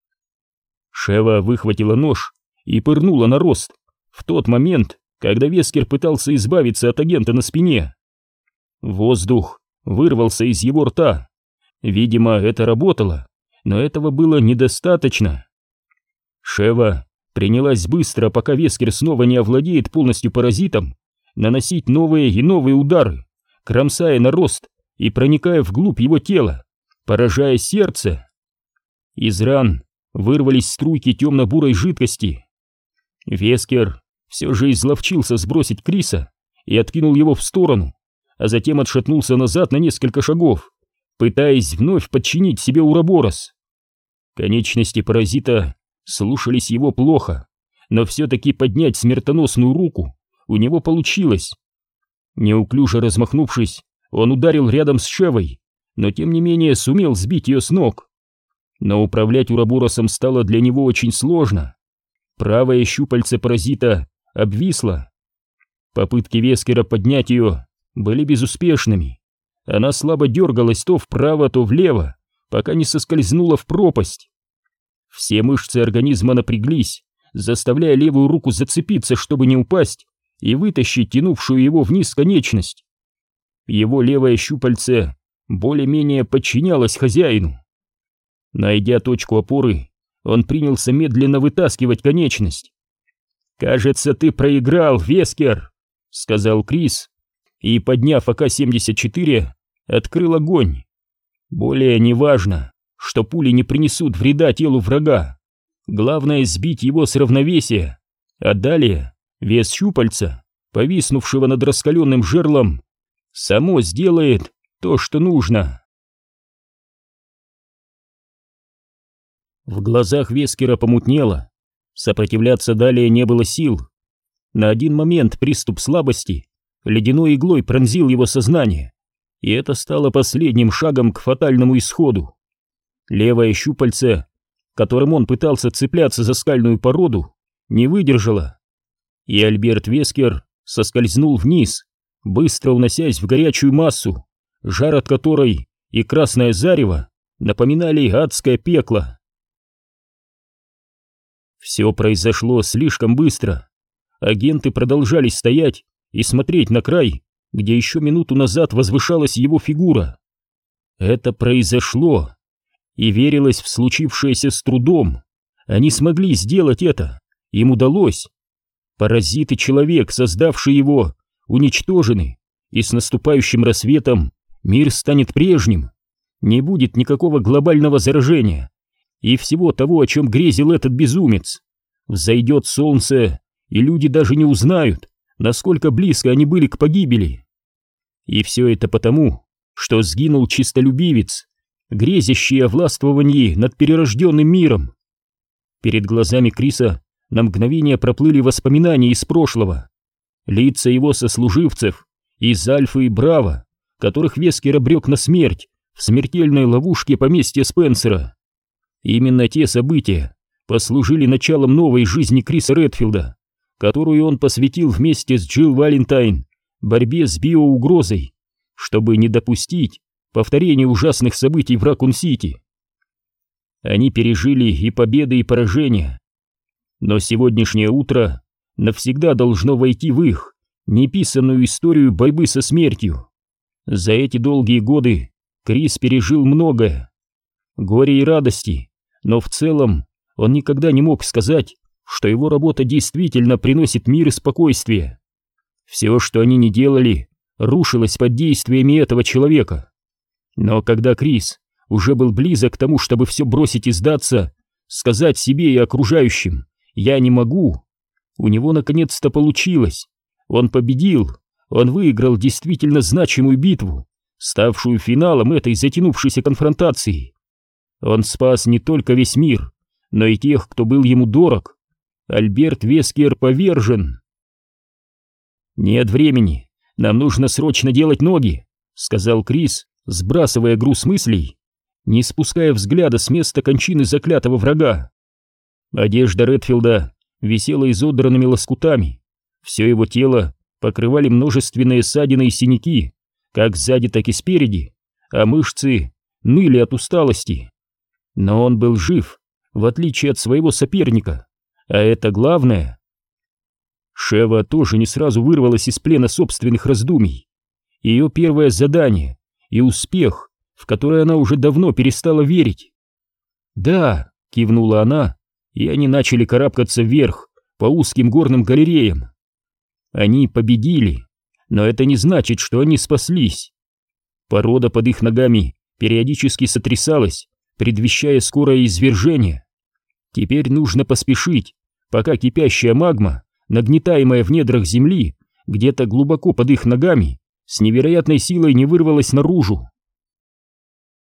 Шева выхватила нож и пырнула на рост в тот момент, когда Вескер пытался избавиться от агента на спине. Воздух вырвался из его рта. Видимо, это работало, но этого было недостаточно. Шева принялась быстро, пока Вескер снова не овладеет полностью паразитом, наносить новые и новые удары, кромсая нарост и проникая вглубь его тела, поражая сердце. Из ран вырвались струйки темно-бурой жидкости. Вескер все же изловчился сбросить Криса и откинул его в сторону, а затем отшатнулся назад на несколько шагов, пытаясь вновь подчинить себе уроборос. Конечности паразита слушались его плохо, но все-таки поднять смертоносную руку у него получилось. Неуклюже размахнувшись, он ударил рядом с Шевой, но тем не менее сумел сбить ее с ног. Но управлять уроборосом стало для него очень сложно. Правое щупальце паразита обвисло. Попытки Вескера поднять ее были безуспешными. Она слабо дергалась то вправо, то влево, пока не соскользнула в пропасть. Все мышцы организма напряглись, заставляя левую руку зацепиться, чтобы не упасть, и вытащить тянувшую его вниз конечность. Его левое щупальце более-менее подчинялось хозяину. Найдя точку опоры, он принялся медленно вытаскивать конечность. «Кажется, ты проиграл, Вескер», — сказал Крис, и, подняв АК-74, открыл огонь. Более не важно, что пули не принесут вреда телу врага. Главное — сбить его с равновесия, а далее вес щупальца, повиснувшего над раскаленным жерлом, само сделает то, что нужно. В глазах Вескера помутнело. Сопротивляться далее не было сил. На один момент приступ слабости ледяной иглой пронзил его сознание, и это стало последним шагом к фатальному исходу. Левое щупальце, которым он пытался цепляться за скальную породу, не выдержало, и Альберт Вескер соскользнул вниз, быстро уносясь в горячую массу, жар от которой и красное зарево напоминали адское пекло. Все произошло слишком быстро. Агенты продолжали стоять и смотреть на край, где еще минуту назад возвышалась его фигура. Это произошло, и верилось в случившееся с трудом. Они смогли сделать это, им удалось. Паразит и человек, создавший его, уничтожены, и с наступающим рассветом мир станет прежним. Не будет никакого глобального заражения и всего того, о чем грезил этот безумец. Взойдет солнце, и люди даже не узнают, насколько близко они были к погибели. И все это потому, что сгинул чистолюбивец, грезящий о властвовании над перерожденным миром. Перед глазами Криса на мгновение проплыли воспоминания из прошлого. Лица его сослуживцев из Альфы и Браво, которых Вескер обрек на смерть в смертельной ловушке поместья Спенсера. Именно те события послужили началом новой жизни Криса Редфилда, которую он посвятил вместе с Джилл Валентайн борьбе с биоугрозой, чтобы не допустить повторения ужасных событий в Ракун-Сити. Они пережили и победы, и поражения, но сегодняшнее утро навсегда должно войти в их неписанную историю борьбы со смертью. За эти долгие годы Крис пережил многое, горе и радости, но в целом он никогда не мог сказать, что его работа действительно приносит мир и спокойствие. Все, что они ни делали, рушилось под действиями этого человека. Но когда Крис уже был близок к тому, чтобы все бросить и сдаться, сказать себе и окружающим «я не могу», у него наконец-то получилось. Он победил, он выиграл действительно значимую битву, ставшую финалом этой затянувшейся конфронтации. Он спас не только весь мир, но и тех, кто был ему дорог. Альберт Вескер повержен. «Нет времени, нам нужно срочно делать ноги», — сказал Крис, сбрасывая груз мыслей, не спуская взгляда с места кончины заклятого врага. Одежда Редфилда висела изодранными лоскутами, все его тело покрывали множественные ссадины и синяки, как сзади, так и спереди, а мышцы ныли от усталости. Но он был жив, в отличие от своего соперника, а это главное. Шева тоже не сразу вырвалась из плена собственных раздумий. Ее первое задание и успех, в который она уже давно перестала верить. «Да», — кивнула она, и они начали карабкаться вверх по узким горным галереям. Они победили, но это не значит, что они спаслись. Порода под их ногами периодически сотрясалась, предвещая скорое извержение. Теперь нужно поспешить, пока кипящая магма, нагнетаемая в недрах земли, где-то глубоко под их ногами, с невероятной силой не вырвалась наружу.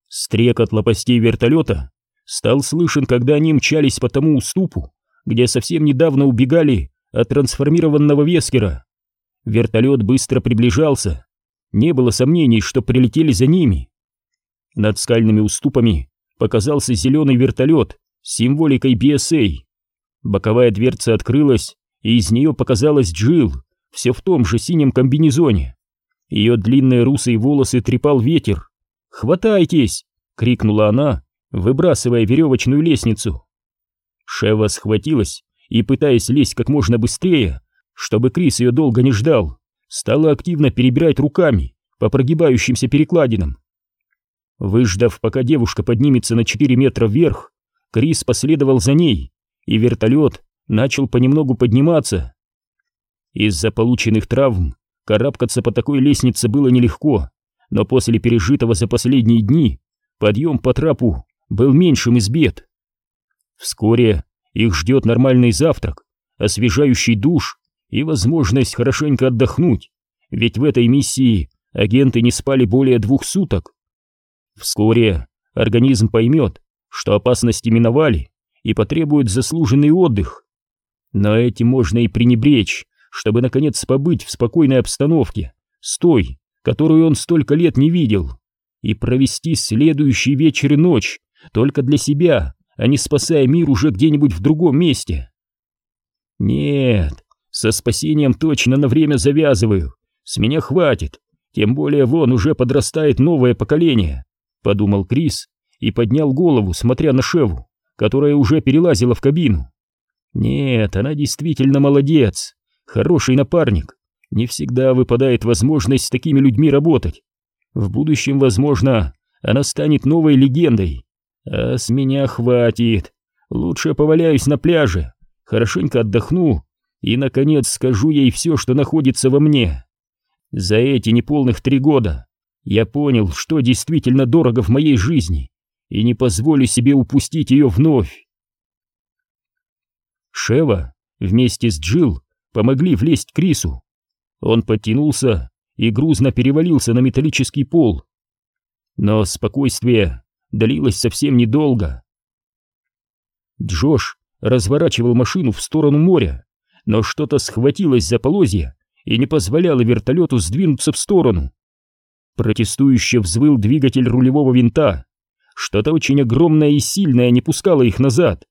Стрекот лопастей вертолета стал слышен, когда они мчались по тому уступу, где совсем недавно убегали от трансформированного Вескера. Вертолет быстро приближался. Не было сомнений, что прилетели за ними. Над скальными уступами показался зеленый вертолет с символикой BSA. Боковая дверца открылась, и из нее показалась Джилл, все в том же синем комбинезоне. Ее длинные русые волосы трепал ветер. «Хватайтесь!» — крикнула она, выбрасывая веревочную лестницу. Шева схватилась и, пытаясь лезть как можно быстрее, чтобы Крис ее долго не ждал, стала активно перебирать руками по прогибающимся перекладинам. Выждав, пока девушка поднимется на 4 метра вверх, Крис последовал за ней, и вертолет начал понемногу подниматься. Из-за полученных травм карабкаться по такой лестнице было нелегко, но после пережитого за последние дни подъем по трапу был меньшим из бед. Вскоре их ждет нормальный завтрак, освежающий душ и возможность хорошенько отдохнуть, ведь в этой миссии агенты не спали более 2 суток. Вскоре организм поймет, что опасности миновали и потребует заслуженный отдых. Но этим можно и пренебречь, чтобы наконец побыть в спокойной обстановке, с той, которую он столько лет не видел, и провести следующий вечер и ночь только для себя, а не спасая мир уже где-нибудь в другом месте. Нет, со спасением точно на время завязываю, с меня хватит, тем более вон уже подрастает новое поколение, подумал Крис и поднял голову, смотря на Шеву, которая уже перелазила в кабину. Нет, она действительно молодец, хороший напарник. Не всегда выпадает возможность с такими людьми работать. В будущем, возможно, она станет новой легендой. А с меня хватит. Лучше поваляюсь на пляже, хорошенько отдохну и, наконец, скажу ей все, что находится во мне. За эти неполных 3 года я понял, что действительно дорого в моей жизни, и не позволю себе упустить ее вновь. Шева вместе с Джилл помогли влезть Крису. Он подтянулся и грузно перевалился на металлический пол. Но спокойствие длилось совсем недолго. Джош разворачивал машину в сторону моря, но что-то схватилось за полозья и не позволяло вертолету сдвинуться в сторону. Протестующе взвыл двигатель рулевого винта. Что-то очень огромное и сильное не пускало их назад.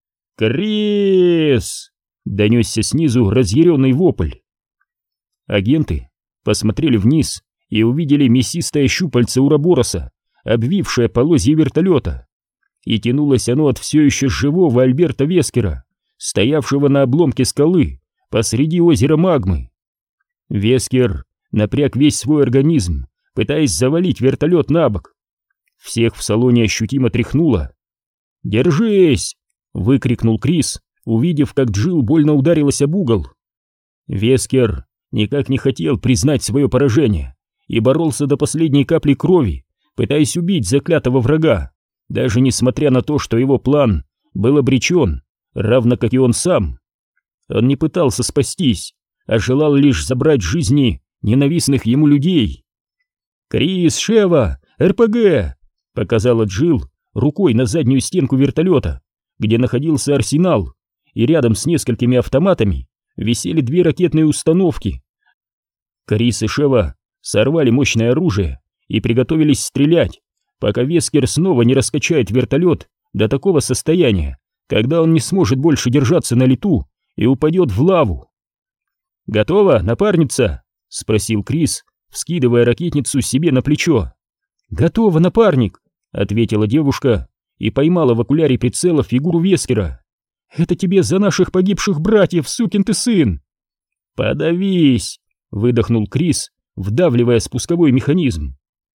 «Крис!» — донесся снизу разъяренный вопль. Агенты посмотрели вниз и увидели мясистое щупальце уробороса, обвившее полозья вертолета. И тянулось оно от все еще живого Альберта Вескера, стоявшего на обломке скалы посреди озера магмы. Вескер напряг весь свой организм, пытаясь завалить вертолет на бок. Всех в салоне ощутимо тряхнуло. «Держись!» — выкрикнул Крис, увидев, как Джилл больно ударилась об угол. Вескер никак не хотел признать свое поражение и боролся до последней капли крови, пытаясь убить заклятого врага, даже несмотря на то, что его план был обречен, равно как и он сам. Он не пытался спастись, а желал лишь забрать жизни ненавистных ему людей. «Крис, Шева, РПГ!» — показала Джилл рукой на заднюю стенку вертолета, где находился арсенал, и рядом с несколькими автоматами висели 2 ракетные установки. Крис и Шева сорвали мощное оружие и приготовились стрелять, пока Вескер снова не раскачает вертолет до такого состояния, когда он не сможет больше держаться на лету и упадет в лаву. «Готова, напарница?» — спросил Крис, вскидывая ракетницу себе на плечо. «Готова, напарник!» — ответила девушка и поймала в окуляре прицела фигуру Вескера. «Это тебе за наших погибших братьев, сукин ты сын!» «Подавись!» — выдохнул Крис, вдавливая спусковой механизм.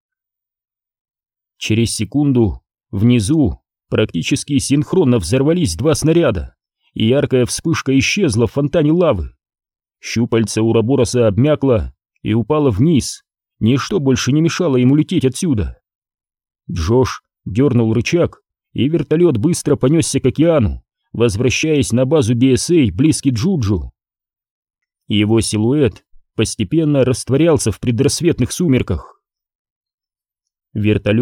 Через секунду внизу практически синхронно взорвались 2 снаряда, и яркая вспышка исчезла в фонтане лавы. Щупальце уробороса обмякло и упало вниз, ничто больше не мешало ему лететь отсюда. Джош дернул рычаг, и вертолет быстро понесся к океану, возвращаясь на базу BSA близ Киджуджу. Его силуэт постепенно растворялся в предрассветных сумерках. Вертолет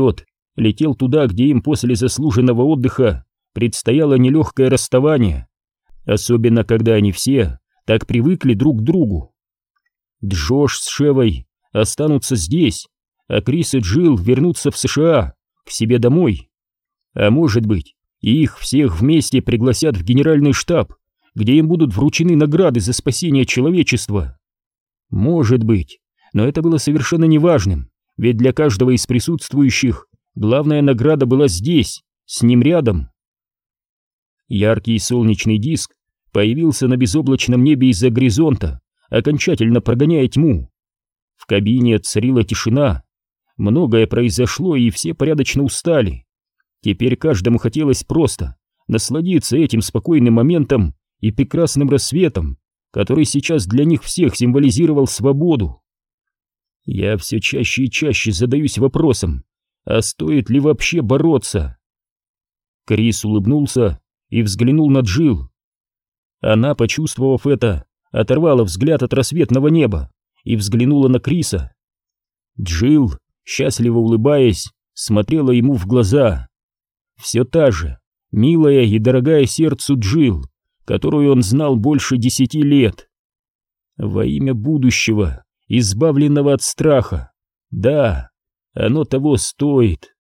летел туда, где им после заслуженного отдыха предстояло нелегкое расставание, особенно когда они все так привыкли друг к другу. Джош с Шевой останутся здесь, а Крис и Джилл вернутся в США, к себе домой. А может быть, и их всех вместе пригласят в генеральный штаб, где им будут вручены награды за спасение человечества. Может быть, но это было совершенно неважным, ведь для каждого из присутствующих главная награда была здесь, с ним рядом. Яркий солнечный диск появился на безоблачном небе из-за горизонта, окончательно прогоняя тьму. В кабине царила тишина. Многое произошло, и все порядочно устали. Теперь каждому хотелось просто насладиться этим спокойным моментом и прекрасным рассветом, который сейчас для них всех символизировал свободу. Я все чаще и чаще задаюсь вопросом, а стоит ли вообще бороться? Крис улыбнулся и взглянул на Джилл. Она, почувствовав это, оторвала взгляд от рассветного неба и взглянула на Криса. Джилл, счастливо улыбаясь, смотрела ему в глаза. Все та же милая и дорогая сердцу Джилл, которую он знал больше 10 лет. Во имя будущего, избавленного от страха. Да, оно того стоит.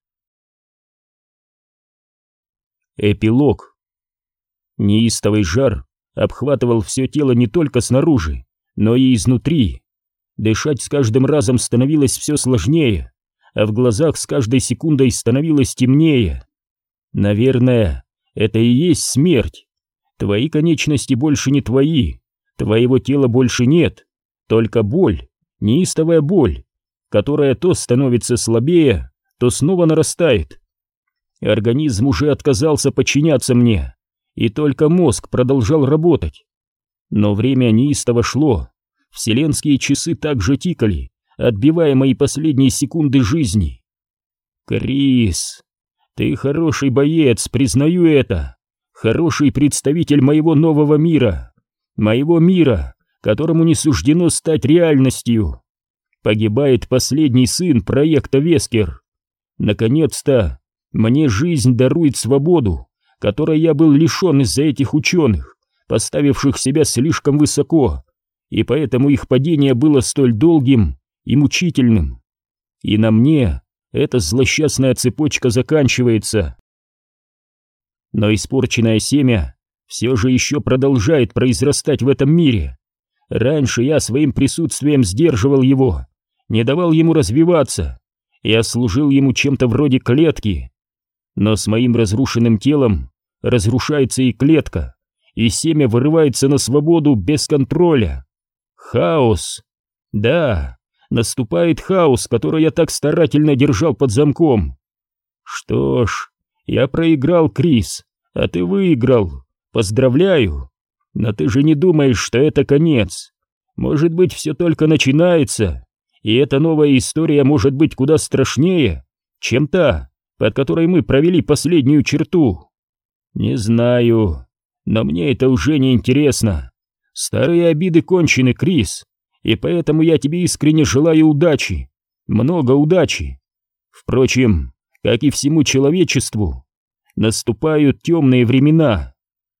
Эпилог. Неистовый жар обхватывал все тело не только снаружи, но и изнутри. Дышать с каждым разом становилось все сложнее, а в глазах с каждой секундой становилось темнее. Наверное, это и есть смерть. Твои конечности больше не твои, твоего тела больше нет, только боль, неистовая боль, которая то становится слабее, то снова нарастает. Организм уже отказался подчиняться мне, и только мозг продолжал работать. Но время неистово шло, вселенские часы также тикали, отбивая мои последние секунды жизни. Крис, ты хороший боец, признаю это. Хороший представитель моего нового мира. Моего мира, которому не суждено стать реальностью. Погибает последний сын проекта Вескер. Наконец-то мне жизнь дарует свободу, которой я был лишен из-за этих ученых, поставивших себя слишком высоко, и поэтому их падение было столь долгим и мучительным. И на мне эта злосчастная цепочка заканчивается. Но испорченное семя все же еще продолжает произрастать в этом мире. Раньше я своим присутствием сдерживал его, не давал ему развиваться, я служил ему чем-то вроде клетки. Но с моим разрушенным телом разрушается и клетка, и семя вырывается на свободу без контроля. Хаос. Да, наступает хаос, который я так старательно держал под замком. Что ж, я проиграл, Крис, а ты выиграл. Поздравляю. Но ты же не думаешь, что это конец. Может быть, все только начинается, и эта новая история может быть куда страшнее, чем та, под которой мы провели последнюю черту. Не знаю, но мне это уже не интересно. Старые обиды кончены, Крис, и поэтому я тебе искренне желаю удачи, много удачи. Впрочем, как и всему человечеству, наступают темные времена.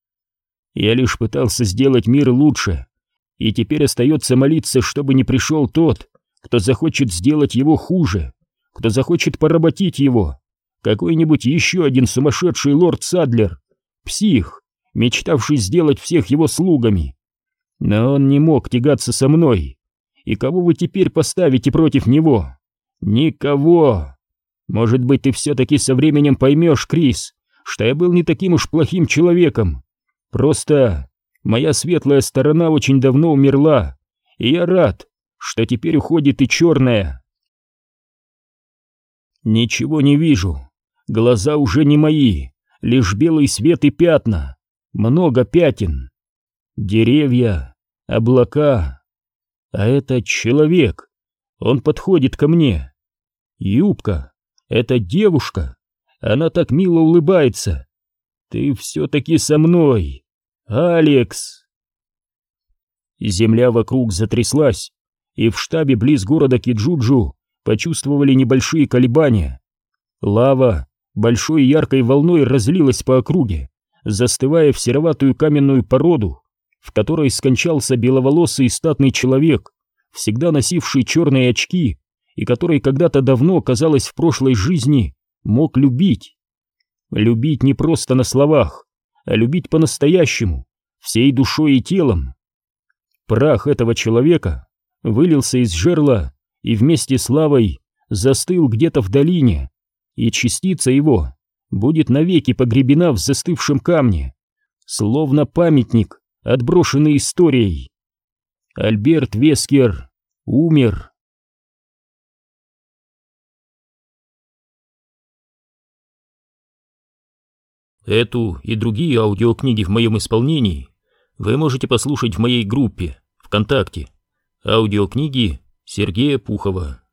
Я лишь пытался сделать мир лучше, и теперь остается молиться, чтобы не пришел тот, кто захочет сделать его хуже, кто захочет поработить его, какой-нибудь еще один сумасшедший лорд Садлер, псих, мечтавший сделать всех его слугами. Но он не мог тягаться со мной. И кого вы теперь поставите против него? Никого. Может быть, ты все-таки со временем поймешь, Крис, что я был не таким уж плохим человеком. Просто моя светлая сторона очень давно умерла, и я рад, что теперь уходит и черная. Ничего не вижу. Глаза уже не мои, лишь белый свет и пятна. Много пятен. Деревья, облака. А это человек. Он подходит ко мне. Юбка. Это девушка. Она так мило улыбается. Ты все-таки со мной, Алекс. Земля вокруг затряслась, и в штабе близ города Киджуджу почувствовали небольшие колебания. Лава большой яркой волной разлилась по округе, застывая в сероватую каменную породу, в которой скончался беловолосый статный человек, всегда носивший черные очки и который когда-то давно, казалось, в прошлой жизни мог любить. Любить не просто на словах, а любить по-настоящему, всей душой и телом. Прах этого человека вылился из жерла и вместе с лавой застыл где-то в долине, и частица его будет навеки погребена в застывшем камне, словно памятник, отброшенный историей. Альберт Вескер умер. Эту и другие аудиокниги в моем исполнении вы можете послушать в моей группе ВКонтакте «Аудиокниги Сергея Пухова».